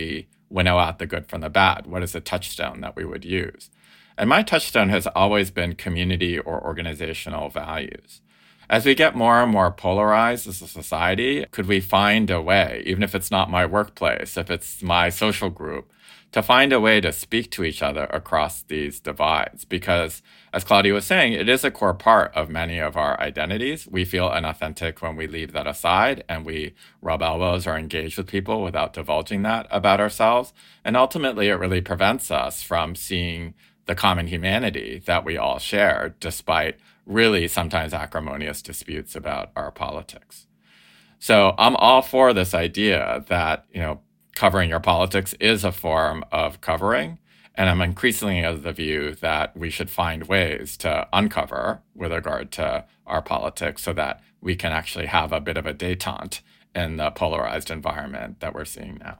winnow out the good from the bad? What is the touchstone that we would use? And my touchstone has always been community or organizational values. As we get more and more polarized as a society, could we find a way, even if it's not my workplace, if it's my social group, to find a way to speak to each other across these divides? Because, as Claudia was saying, it is a core part of many of our identities. We feel inauthentic when we leave that aside and we rub elbows or engage with people without divulging that about ourselves. And ultimately, it really prevents us from seeing the common humanity that we all share, despite really sometimes acrimonious disputes about our politics. So I'm all for this idea that, covering your politics is a form of covering. And I'm increasingly of the view that we should find ways to uncover with regard to our politics so that we can actually have a bit of a détente in the polarized environment that we're seeing now.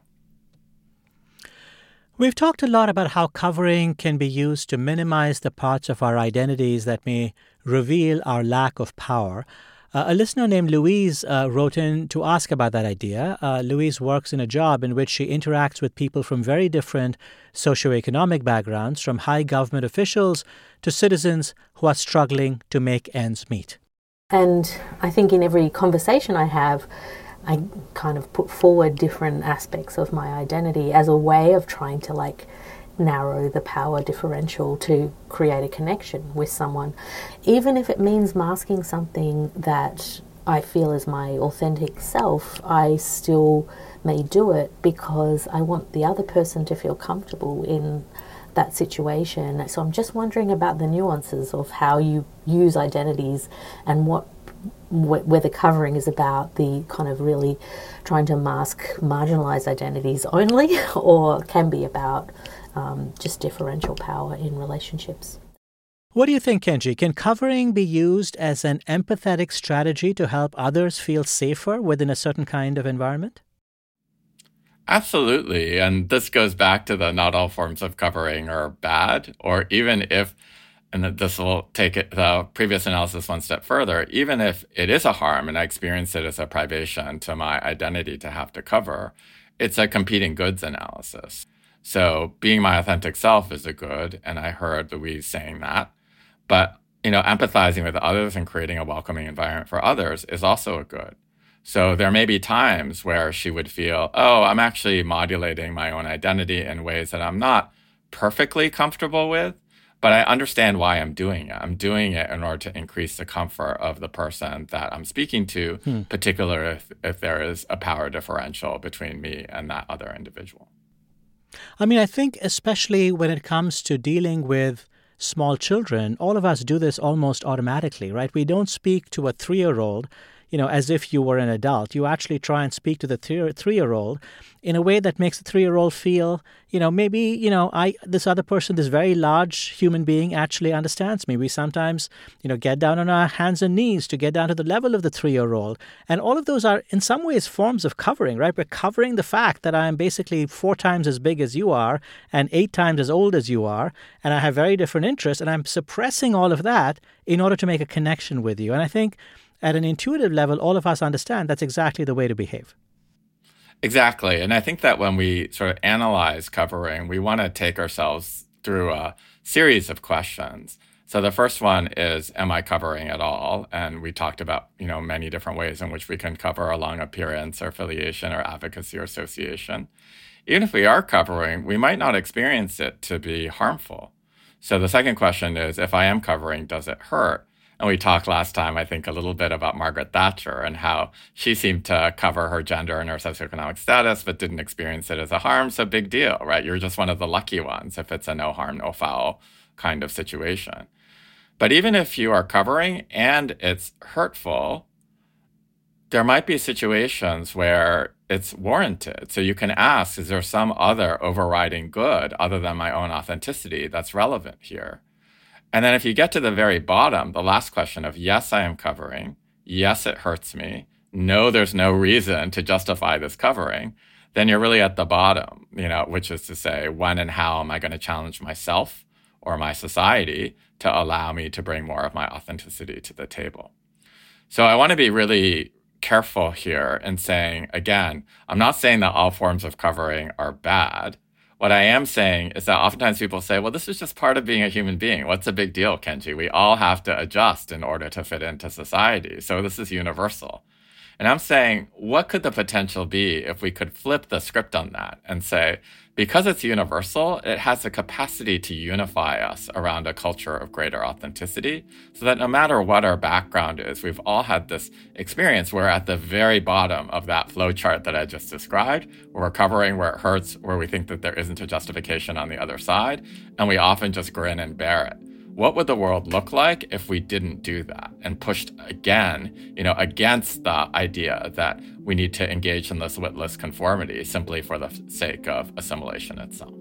We've talked a lot about how covering can be used to minimize the parts of our identities that may reveal our lack of power. A listener named Louise wrote in to ask about that idea. Louise works in a job in which she interacts with people from very different socioeconomic backgrounds, from high government officials to citizens who are struggling to make ends meet. And I think in every conversation I have, I kind of put forward different aspects of my identity as a way of trying to narrow the power differential to create a connection with someone. Even if it means masking something that I feel is my authentic self, I still may do it because I want the other person to feel comfortable in that situation. So I'm just wondering about the nuances of how you use identities and where the covering is about the kind of really trying to mask marginalized identities only, or can be about just differential power in relationships. What do you think, Kenji? Can covering be used as an empathetic strategy to help others feel safer within a certain kind of environment? Absolutely. And this goes back to the not all forms of covering are bad, or even if, and this will take the previous analysis one step further, even if it is a harm and I experience it as a privation to my identity to have to cover, it's a competing goods analysis. So being my authentic self is a good, and I heard Louise saying that. But, empathizing with others and creating a welcoming environment for others is also a good. So there may be times where she would feel, I'm actually modulating my own identity in ways that I'm not perfectly comfortable with, but I understand why I'm doing it. I'm doing it in order to increase the comfort of the person that I'm speaking to, particularly if there is a power differential between me and that other individual. I think especially when it comes to dealing with small children, all of us do this almost automatically, right? We don't speak to a 3-year-old, as if you were an adult. You actually try and speak to the 3-year-old in a way that makes the 3-year-old feel, maybe, this other person, this very large human being actually understands me. We sometimes, get down on our hands and knees to get down to the level of the 3-year-old. And all of those are in some ways forms of covering, right? We're covering the fact that I am basically 4 times as big as you are and 8 times as old as you are. And I have very different interests. And I'm suppressing all of that in order to make a connection with you. And I think at an intuitive level, all of us understand that's exactly the way to behave. Exactly. And I think that when we sort of analyze covering, we want to take ourselves through a series of questions. So the first one is, am I covering at all? And we talked about, many different ways in which we can cover along appearance or affiliation or advocacy or association. Even if we are covering, we might not experience it to be harmful. So the second question is, if I am covering, does it hurt? And we talked last time, I think, a little bit about Margaret Thatcher and how she seemed to cover her gender and her socioeconomic status, but didn't experience it as a harm. So big deal, right? You're just one of the lucky ones if it's a no harm, no foul kind of situation. But even if you are covering and it's hurtful, there might be situations where it's warranted. So you can ask, is there some other overriding good other than my own authenticity that's relevant here? And then if you get to the very bottom, the last question of, yes, I am covering, yes, it hurts me, no, there's no reason to justify this covering, then you're really at the bottom, which is to say, when and how am I going to challenge myself or my society to allow me to bring more of my authenticity to the table? So I want to be really careful here in saying, again, I'm not saying that all forms of covering are bad. What I am saying is that oftentimes people say, well, this is just part of being a human being. What's the big deal, Kenji? We all have to adjust in order to fit into society. So this is universal. And I'm saying, what could the potential be if we could flip the script on that and say, because it's universal, it has the capacity to unify us around a culture of greater authenticity, so that no matter what our background is, we've all had this experience where at the very bottom of that flow chart that I just described, where we're covering where it hurts, where we think that there isn't a justification on the other side, and we often just grin and bear it. What would the world look like if we didn't do that and pushed again, against the idea that we need to engage in this witless conformity simply for the sake of assimilation itself?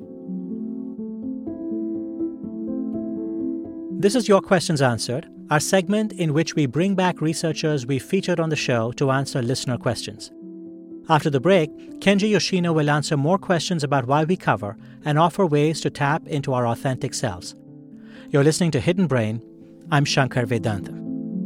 This is Your Questions Answered, our segment in which we bring back researchers we featured on the show to answer listener questions. After the break, Kenji Yoshino will answer more questions about why we cover and offer ways to tap into our authentic selves. You're listening to Hidden Brain. I'm Shankar Vedantam.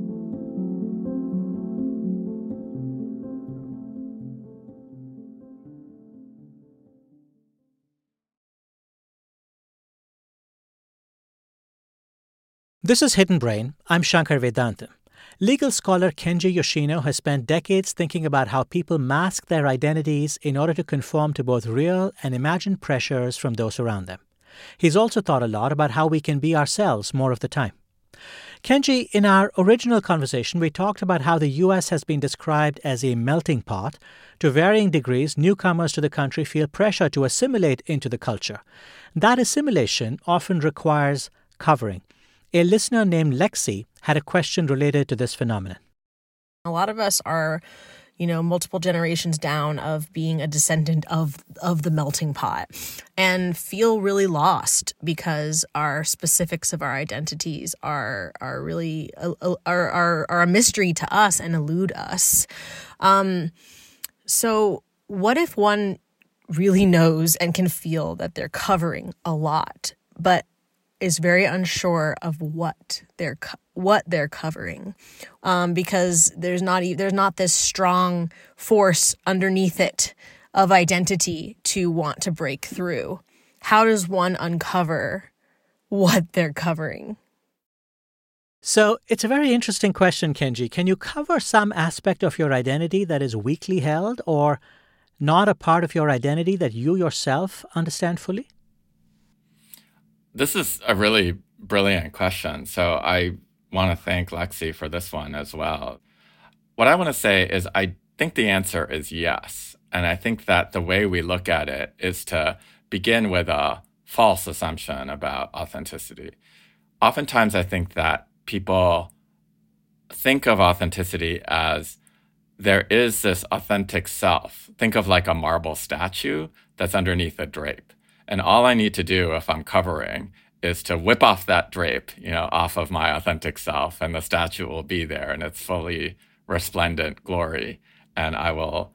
This is Hidden Brain. I'm Shankar Vedantam. Legal scholar Kenji Yoshino has spent decades thinking about how people mask their identities in order to conform to both real and imagined pressures from those around them. He's also thought a lot about how we can be ourselves more of the time. Kenji, in our original conversation, we talked about how the U.S. has been described as a melting pot. To varying degrees, newcomers to the country feel pressure to assimilate into the culture. That assimilation often requires covering. A listener named Lexi had a question related to this phenomenon. A lot of us are multiple generations down of being a descendant of the melting pot and feel really lost because our specifics of our identities are really are a mystery to us and elude us. So what if one really knows and can feel that they're covering a lot, but is very unsure of what they're covering, because there's not this strong force underneath it of identity to want to break through. How does one uncover what they're covering? So it's a very interesting question, Kenji. Can you cover some aspect of your identity that is weakly held or not a part of your identity that you yourself understand fully? This is a really brilliant question. So I want to thank Lexi for this one as well. What I want to say is I think the answer is yes. And I think that the way we look at it is to begin with a false assumption about authenticity. Oftentimes, I think that people think of authenticity as there is this authentic self. Think of like a marble statue that's underneath a drape. And all I need to do if I'm covering is to whip off that drape, off of my authentic self, and the statue will be there in its fully resplendent glory. And I will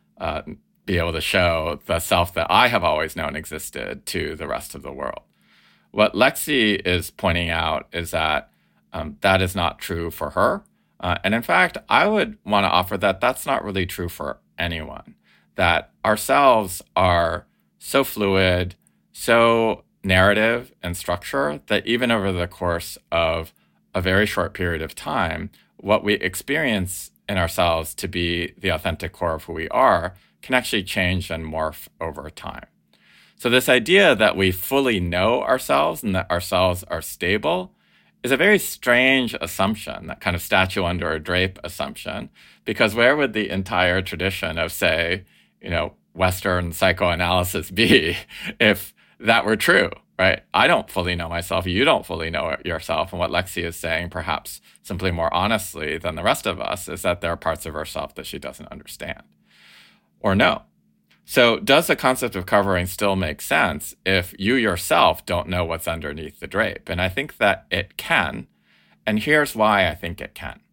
be able to show the self that I have always known existed to the rest of the world. What Lexi is pointing out is that that is not true for her. And in fact, I would want to offer that that's not really true for anyone, that ourselves are so fluid, so narrative and structure that even over the course of a very short period of time, what we experience in ourselves to be the authentic core of who we are can actually change and morph over time. So this idea that we fully know ourselves and that ourselves are stable is a very strange assumption, that kind of statue under a drape assumption, because where would the entire tradition of, say, Western psychoanalysis be if that were true, right? I don't fully know myself. You don't fully know yourself. And what Lexi is saying, perhaps simply more honestly than the rest of us, is that there are parts of herself that she doesn't understand or know. So does the concept of covering still make sense if you yourself don't know what's underneath the drape? And I think that it can. And here's why I think it can.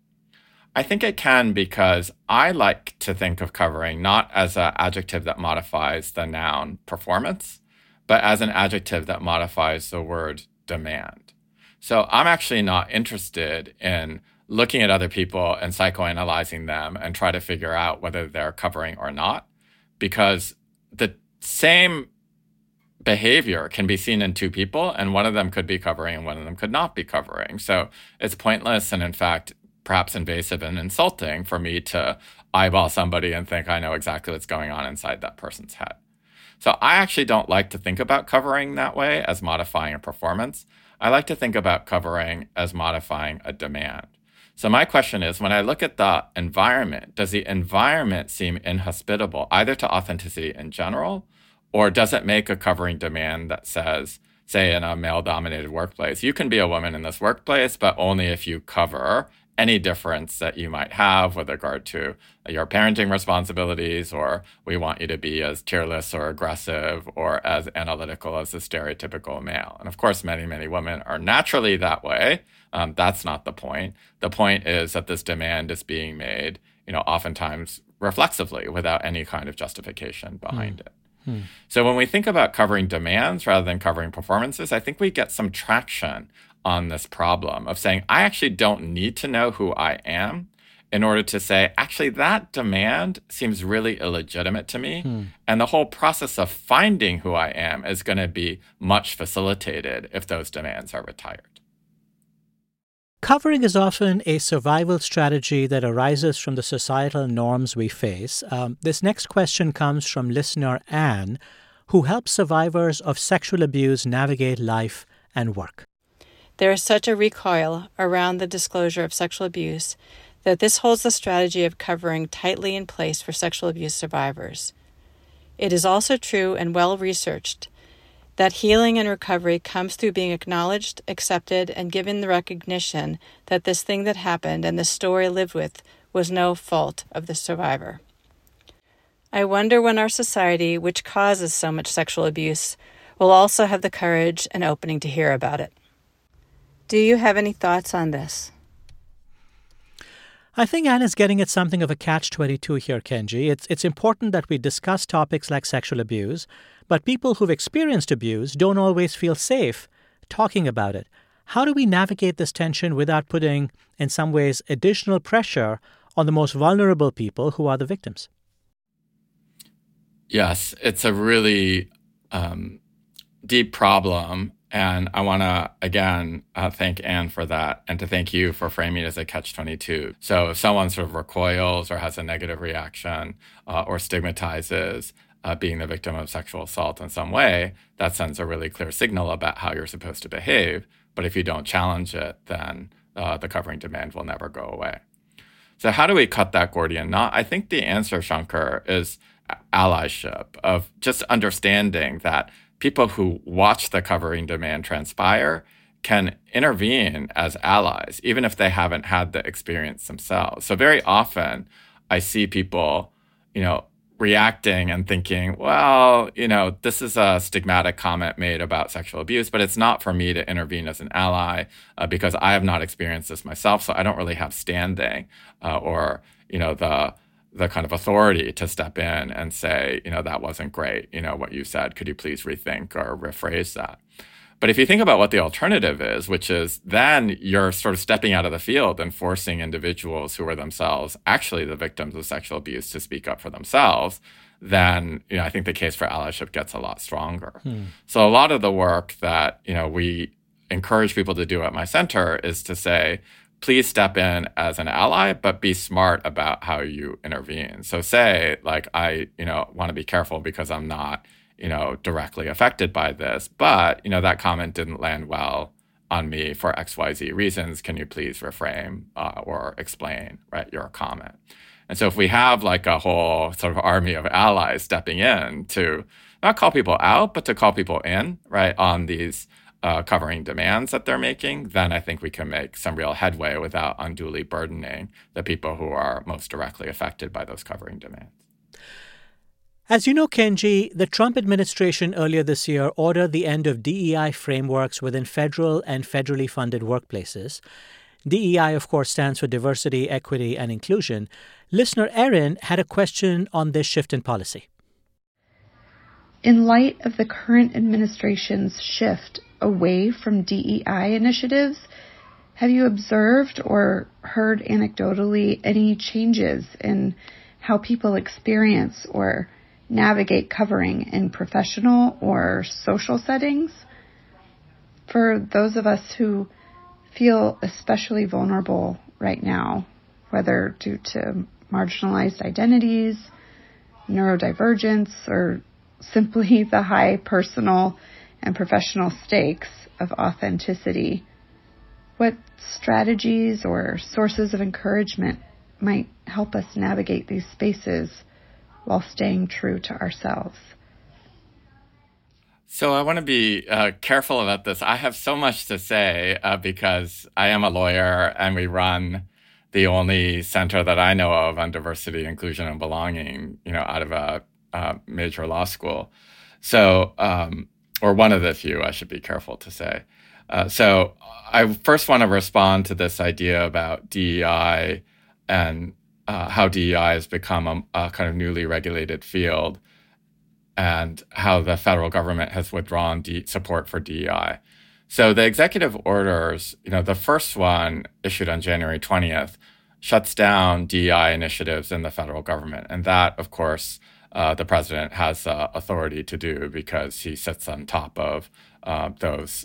I think it can because I like to think of covering not as an adjective that modifies the noun performance, but as an adjective that modifies the word demand. So I'm actually not interested in looking at other people and psychoanalyzing them and try to figure out whether they're covering or not, because the same behavior can be seen in two people, and one of them could be covering and one of them could not be covering. So it's pointless and, in fact, perhaps invasive and insulting for me to eyeball somebody and think I know exactly what's going on inside that person's head. So I actually don't like to think about covering that way as modifying a performance. I like to think about covering as modifying a demand. So my question is, when I look at the environment, does the environment seem inhospitable either to authenticity in general, or does it make a covering demand that says, say in a male-dominated workplace, you can be a woman in this workplace, but only if you cover any difference that you might have with regard to your parenting responsibilities, or we want you to be as tearless or aggressive or as analytical as the stereotypical male. And of course, many, many women are naturally that way. That's not the point. The point is that this demand is being made, oftentimes reflexively without any kind of justification behind it. So when we think about covering demands rather than covering performances, I think we get some traction on this problem of saying, I actually don't need to know who I am in order to say, actually, that demand seems really illegitimate to me. And the whole process of finding who I am is going to be much facilitated if those demands are retired. Covering is often a survival strategy that arises from the societal norms we face. This next question comes from listener Anne, who helps survivors of sexual abuse navigate life and work. There is such a recoil around the disclosure of sexual abuse that this holds the strategy of covering tightly in place for sexual abuse survivors. It is also true and well researched that healing and recovery comes through being acknowledged, accepted, and given the recognition that this thing that happened and the story lived with was no fault of the survivor. I wonder when our society, which causes so much sexual abuse, will also have the courage and opening to hear about it. Do you have any thoughts on this? I think Anne is getting at something of a catch-22 here, Kenji. It's important that we discuss topics like sexual abuse, but people who've experienced abuse don't always feel safe talking about it. How do we navigate this tension without putting, in some ways, additional pressure on the most vulnerable people who are the victims? Yes, it's a really deep problem. And I want to, again, thank Anne for that, and to thank you for framing it as a catch-22. So if someone sort of recoils or has a negative reaction or stigmatizes being the victim of sexual assault in some way, that sends a really clear signal about how you're supposed to behave. But if you don't challenge it, then the covering demand will never go away. So how do we cut that Gordian knot? I think the answer, Shankar, is allyship, of just understanding that people who watch the covering demand transpire can intervene as allies, even if they haven't had the experience themselves. So very often I see people, reacting and thinking, well, this is a stigmatic comment made about sexual abuse, but it's not for me to intervene as an ally because I have not experienced this myself, so I don't really have standing or, the kind of authority to step in and say, that wasn't great, what you said, could you please rethink or rephrase that? But if you think about what the alternative is, which is then you're sort of stepping out of the field and forcing individuals who are themselves actually the victims of sexual abuse to speak up for themselves, then, I think the case for allyship gets a lot stronger. So a lot of the work that, we encourage people to do at my center is to say, please step in as an ally, but be smart about how you intervene. So say, I, want to be careful because I'm not, directly affected by this, but, that comment didn't land well on me for XYZ reasons. Can you please reframe or explain, right, your comment? And so if we have a whole sort of army of allies stepping in to not call people out, but to call people in, right, on these covering demands that they're making, then I think we can make some real headway without unduly burdening the people who are most directly affected by those covering demands. As you know, Kenji, the Trump administration earlier this year ordered the end of DEI frameworks within federal and federally funded workplaces. DEI, of course, stands for diversity, equity, and inclusion. Listener Erin had a question on this shift in policy. In light of the current administration's shift away from DEI initiatives, Have you observed or heard anecdotally any changes in how people experience or navigate covering in professional or social settings? For those of us who feel especially vulnerable right now, whether due to marginalized identities, neurodivergence, or simply the high personal and professional stakes of authenticity, what strategies or sources of encouragement might help us navigate these spaces while staying true to ourselves? So I want to be careful about this. I have so much to say because I am a lawyer and we run the only center that I know of on diversity, inclusion, and belonging, out of a major law school. So, or one of the few, I should be careful to say. So I first want to respond to this idea about DEI and how DEI has become a kind of newly regulated field, and how the federal government has withdrawn support for DEI. So the executive orders, the first one issued on January 20th, shuts down DEI initiatives in the federal government. And that, of course, the president has authority to do because he sits on top of those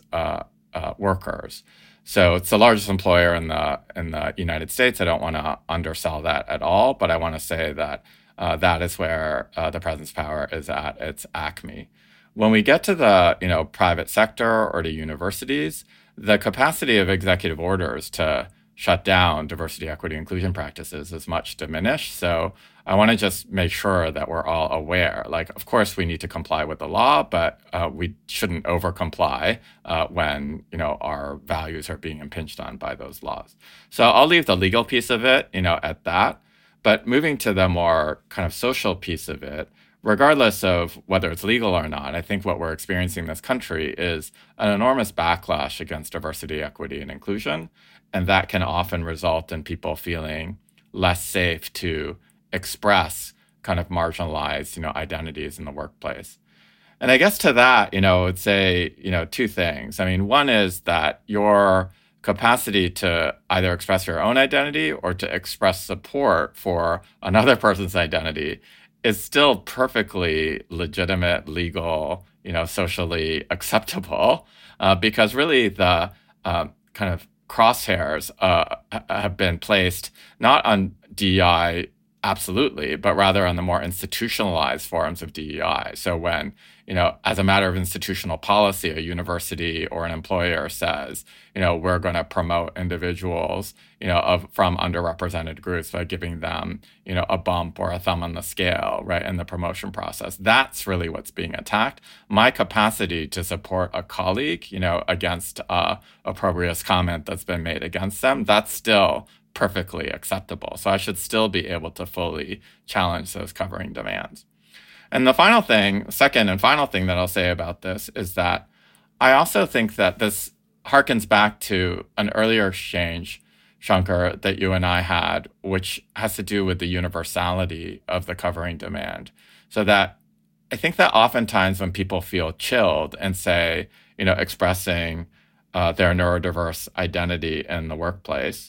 workers. So it's the largest employer in the United States. I don't want to undersell that at all, but I want to say that that is where the president's power is at its acme. When we get to the private sector or to universities, the capacity of executive orders to shut down diversity, equity, inclusion practices is much diminished. So I want to just make sure that we're all aware. Like, of course, we need to comply with the law, but we shouldn't over-comply when our values are being impinged on by those laws. So I'll leave the legal piece of it, at that. But moving to the more kind of social piece of it, regardless of whether it's legal or not, I think what we're experiencing in this country is an enormous backlash against diversity, equity, and inclusion. And that can often result in people feeling less safe to express kind of marginalized, identities in the workplace. And I guess to that, I would say, two things. I mean, one is that your capacity to either express your own identity or to express support for another person's identity is still perfectly legitimate, legal, socially acceptable, because really the kind of crosshairs have been placed not on DEI absolutely, but rather on the more institutionalized forms of DEI. So when, as a matter of institutional policy, a university or an employer says, we're going to promote individuals, from underrepresented groups by giving them, a bump or a thumb on the scale, right, in the promotion process. That's really what's being attacked. My capacity to support a colleague, against a opprobrious comment that's been made against them, that's still perfectly acceptable. So I should still be able to fully challenge those covering demands. And the second and final thing that I'll say about this is that I also think that this harkens back to an earlier exchange, Shankar, that you and I had, which has to do with the universality of the covering demand. So that I think that oftentimes when people feel chilled and say, expressing their neurodiverse identity in the workplace,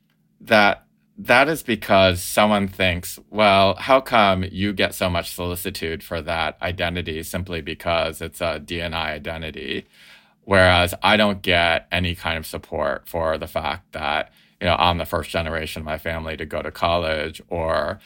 that is because someone thinks, well, how come you get so much solicitude for that identity simply because it's a D&I identity, whereas I don't get any kind of support for the fact that, I'm the first generation of my family to go to college, or,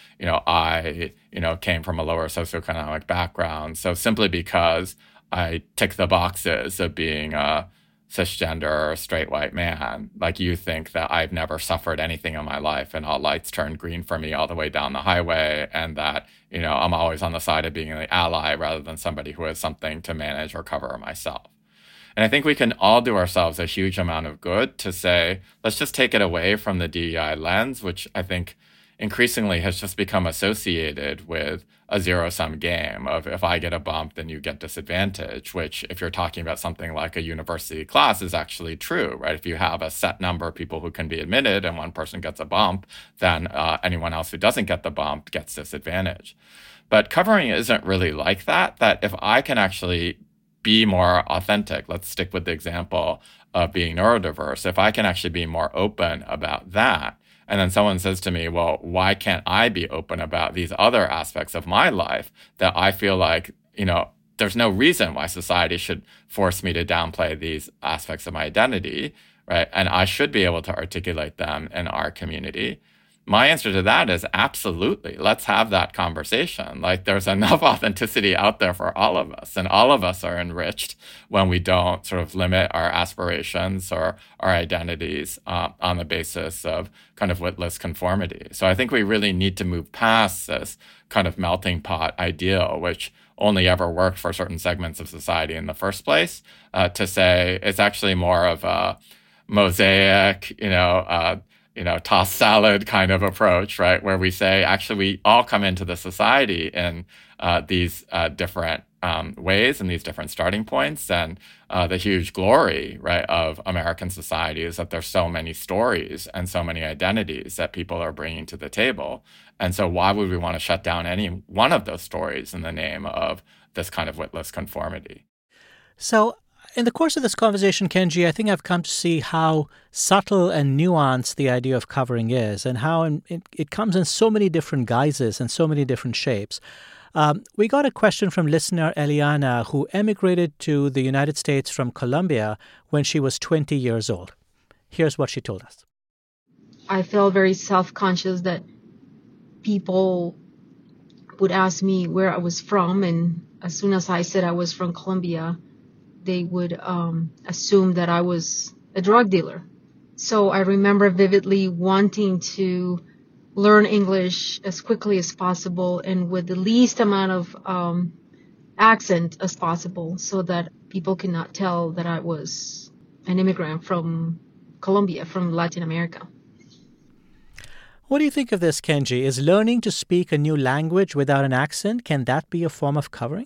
I, came from a lower socioeconomic background. So simply because I tick the boxes of being a cisgender or straight white man, like you think that I've never suffered anything in my life and all lights turn green for me all the way down the highway, and that, I'm always on the side of being an ally rather than somebody who has something to manage or cover myself. And I think we can all do ourselves a huge amount of good to say, let's just take it away from the DEI lens, which I think increasingly has just become associated with a zero-sum game of if I get a bump, then you get disadvantage, which if you're talking about something like a university class is actually true, right? If you have a set number of people who can be admitted and one person gets a bump, then anyone else who doesn't get the bump gets disadvantage. But covering isn't really like that if I can actually be more authentic, let's stick with the example of being neurodiverse. If I can actually be more open about that, and then someone says to me, well, why can't I be open about these other aspects of my life that I feel like, there's no reason why society should force me to downplay these aspects of my identity, right? And I should be able to articulate them in our community. My answer to that is absolutely. Let's have that conversation. Like, there's enough authenticity out there for all of us, and all of us are enriched when we don't sort of limit our aspirations or our identities on the basis of kind of witless conformity. So I think we really need to move past this kind of melting pot ideal, which only ever worked for certain segments of society in the first place, to say it's actually more of a mosaic, tossed salad kind of approach, right? Where we say, actually, we all come into the society in these different ways and these different starting points. And the huge glory, right, of American society is that there's so many stories and so many identities that people are bringing to the table. And so why would we want to shut down any one of those stories in the name of this kind of witless conformity? So in the course of this conversation, Kenji, I think I've come to see how subtle and nuanced the idea of covering is, and how it comes in so many different guises and so many different shapes. We got a question from listener Eliana, who emigrated to the United States from Colombia when she was 20 years old. Here's what she told us. I felt very self-conscious that people would ask me where I was from, and as soon as I said I was from Colombia, they would assume that I was a drug dealer. So I remember vividly wanting to learn English as quickly as possible and with the least amount of accent as possible, so that people could not tell that I was an immigrant from Colombia, from Latin America. What do you think of this, Kenji? Is learning to speak a new language without an accent, can that be a form of covering?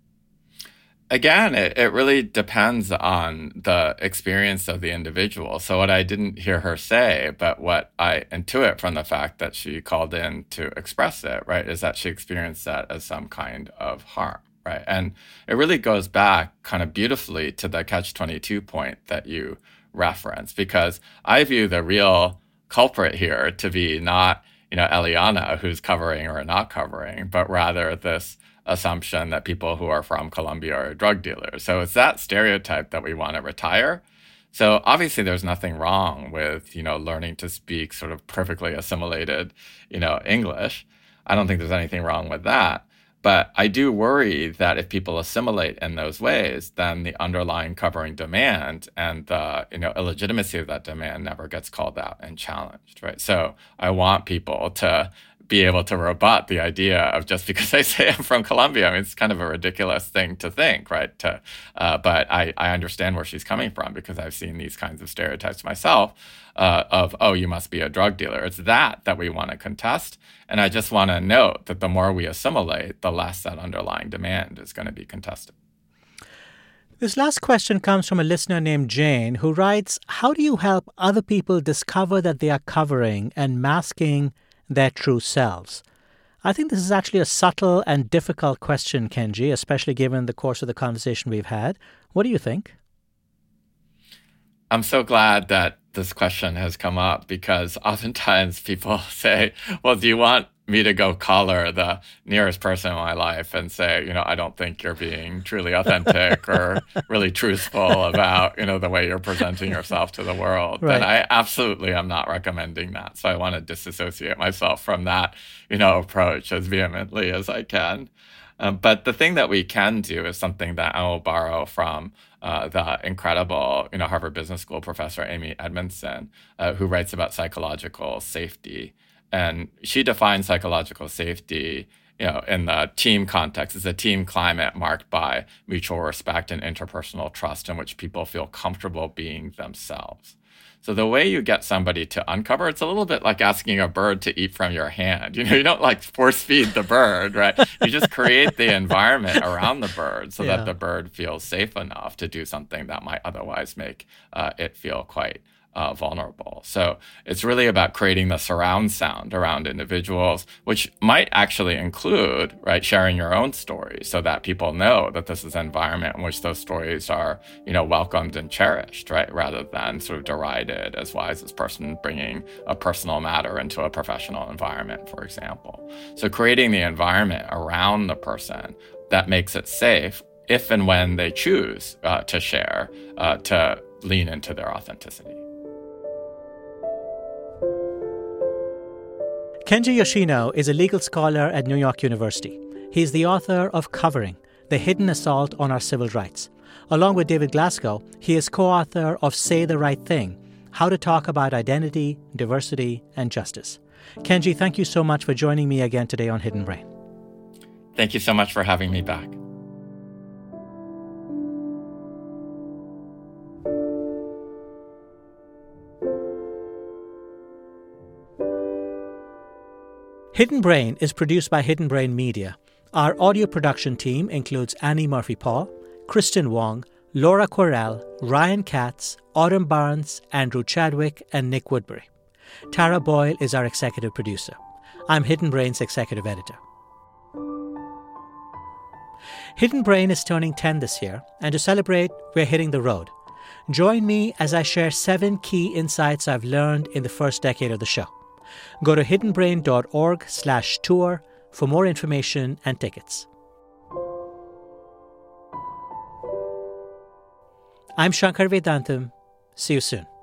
Again, it really depends on the experience of the individual. So what I didn't hear her say, but what I intuit from the fact that she called in to express it, right, is that she experienced that as some kind of harm, right? And it really goes back kind of beautifully to the catch-22 point that you referenced, because I view the real culprit here to be not, Eliana, who's covering or not covering, but rather this assumption that people who are from Colombia are drug dealers. So it's that stereotype that we want to retire. So obviously there's nothing wrong with, learning to speak sort of perfectly assimilated, English. I don't think there's anything wrong with that. But I do worry that if people assimilate in those ways, then the underlying covering demand and the illegitimacy of that demand never gets called out and challenged, right? So I want people to be able to rebut the idea of just because I say I'm from Colombia. I mean, it's kind of a ridiculous thing to think, right? But I understand where she's coming from, because I've seen these kinds of stereotypes myself of, oh, you must be a drug dealer. It's that we want to contest. And I just want to note that the more we assimilate, the less that underlying demand is going to be contested. This last question comes from a listener named Jane, who writes, how do you help other people discover that they are covering and masking their true selves? I think this is actually a subtle and difficult question, Kenji, especially given the course of the conversation we've had. What do you think? I'm so glad that this question has come up, because oftentimes people say, well, do you want me to go collar the nearest person in my life and say, I don't think you're being truly authentic or really truthful about, the way you're presenting yourself to the world. Right. And I absolutely am not recommending that. So I want to disassociate myself from that, approach as vehemently as I can. But the thing that we can do is something that I will borrow from the incredible, Harvard Business School professor Amy Edmondson, who writes about psychological safety. And she defines psychological safety, in the team context as a team climate marked by mutual respect and interpersonal trust in which people feel comfortable being themselves. So the way you get somebody to uncover, it's a little bit like asking a bird to eat from your hand. You don't force feed the bird, right? You just create the environment around the bird so that the bird feels safe enough to do something that might otherwise make it feel quite vulnerable. So it's really about creating the surround sound around individuals, which might actually include, right, sharing your own stories so that people know that this is an environment in which those stories are, welcomed and cherished, right, rather than sort of derided as why is this person bringing a personal matter into a professional environment, for example. So creating the environment around the person that makes it safe if and when they choose to share, to lean into their authenticity. Kenji Yoshino is a legal scholar at New York University. He's the author of Covering, The Hidden Assault on Our Civil Rights. Along with David Glasgow, he is co-author of Say the Right Thing, How to Talk About Identity, Diversity, and Justice. Kenji, thank you so much for joining me again today on Hidden Brain. Thank you so much for having me back. Hidden Brain is produced by Hidden Brain Media. Our audio production team includes Annie Murphy-Paul, Kristen Wong, Laura Correll, Ryan Katz, Autumn Barnes, Andrew Chadwick, and Nick Woodbury. Tara Boyle is our executive producer. I'm Hidden Brain's executive editor. Hidden Brain is turning 10 this year, and to celebrate, we're hitting the road. Join me as I share 7 key insights I've learned in the first decade of the show. Go to hiddenbrain.org/tour for more information and tickets. I'm Shankar Vedantam. See you soon.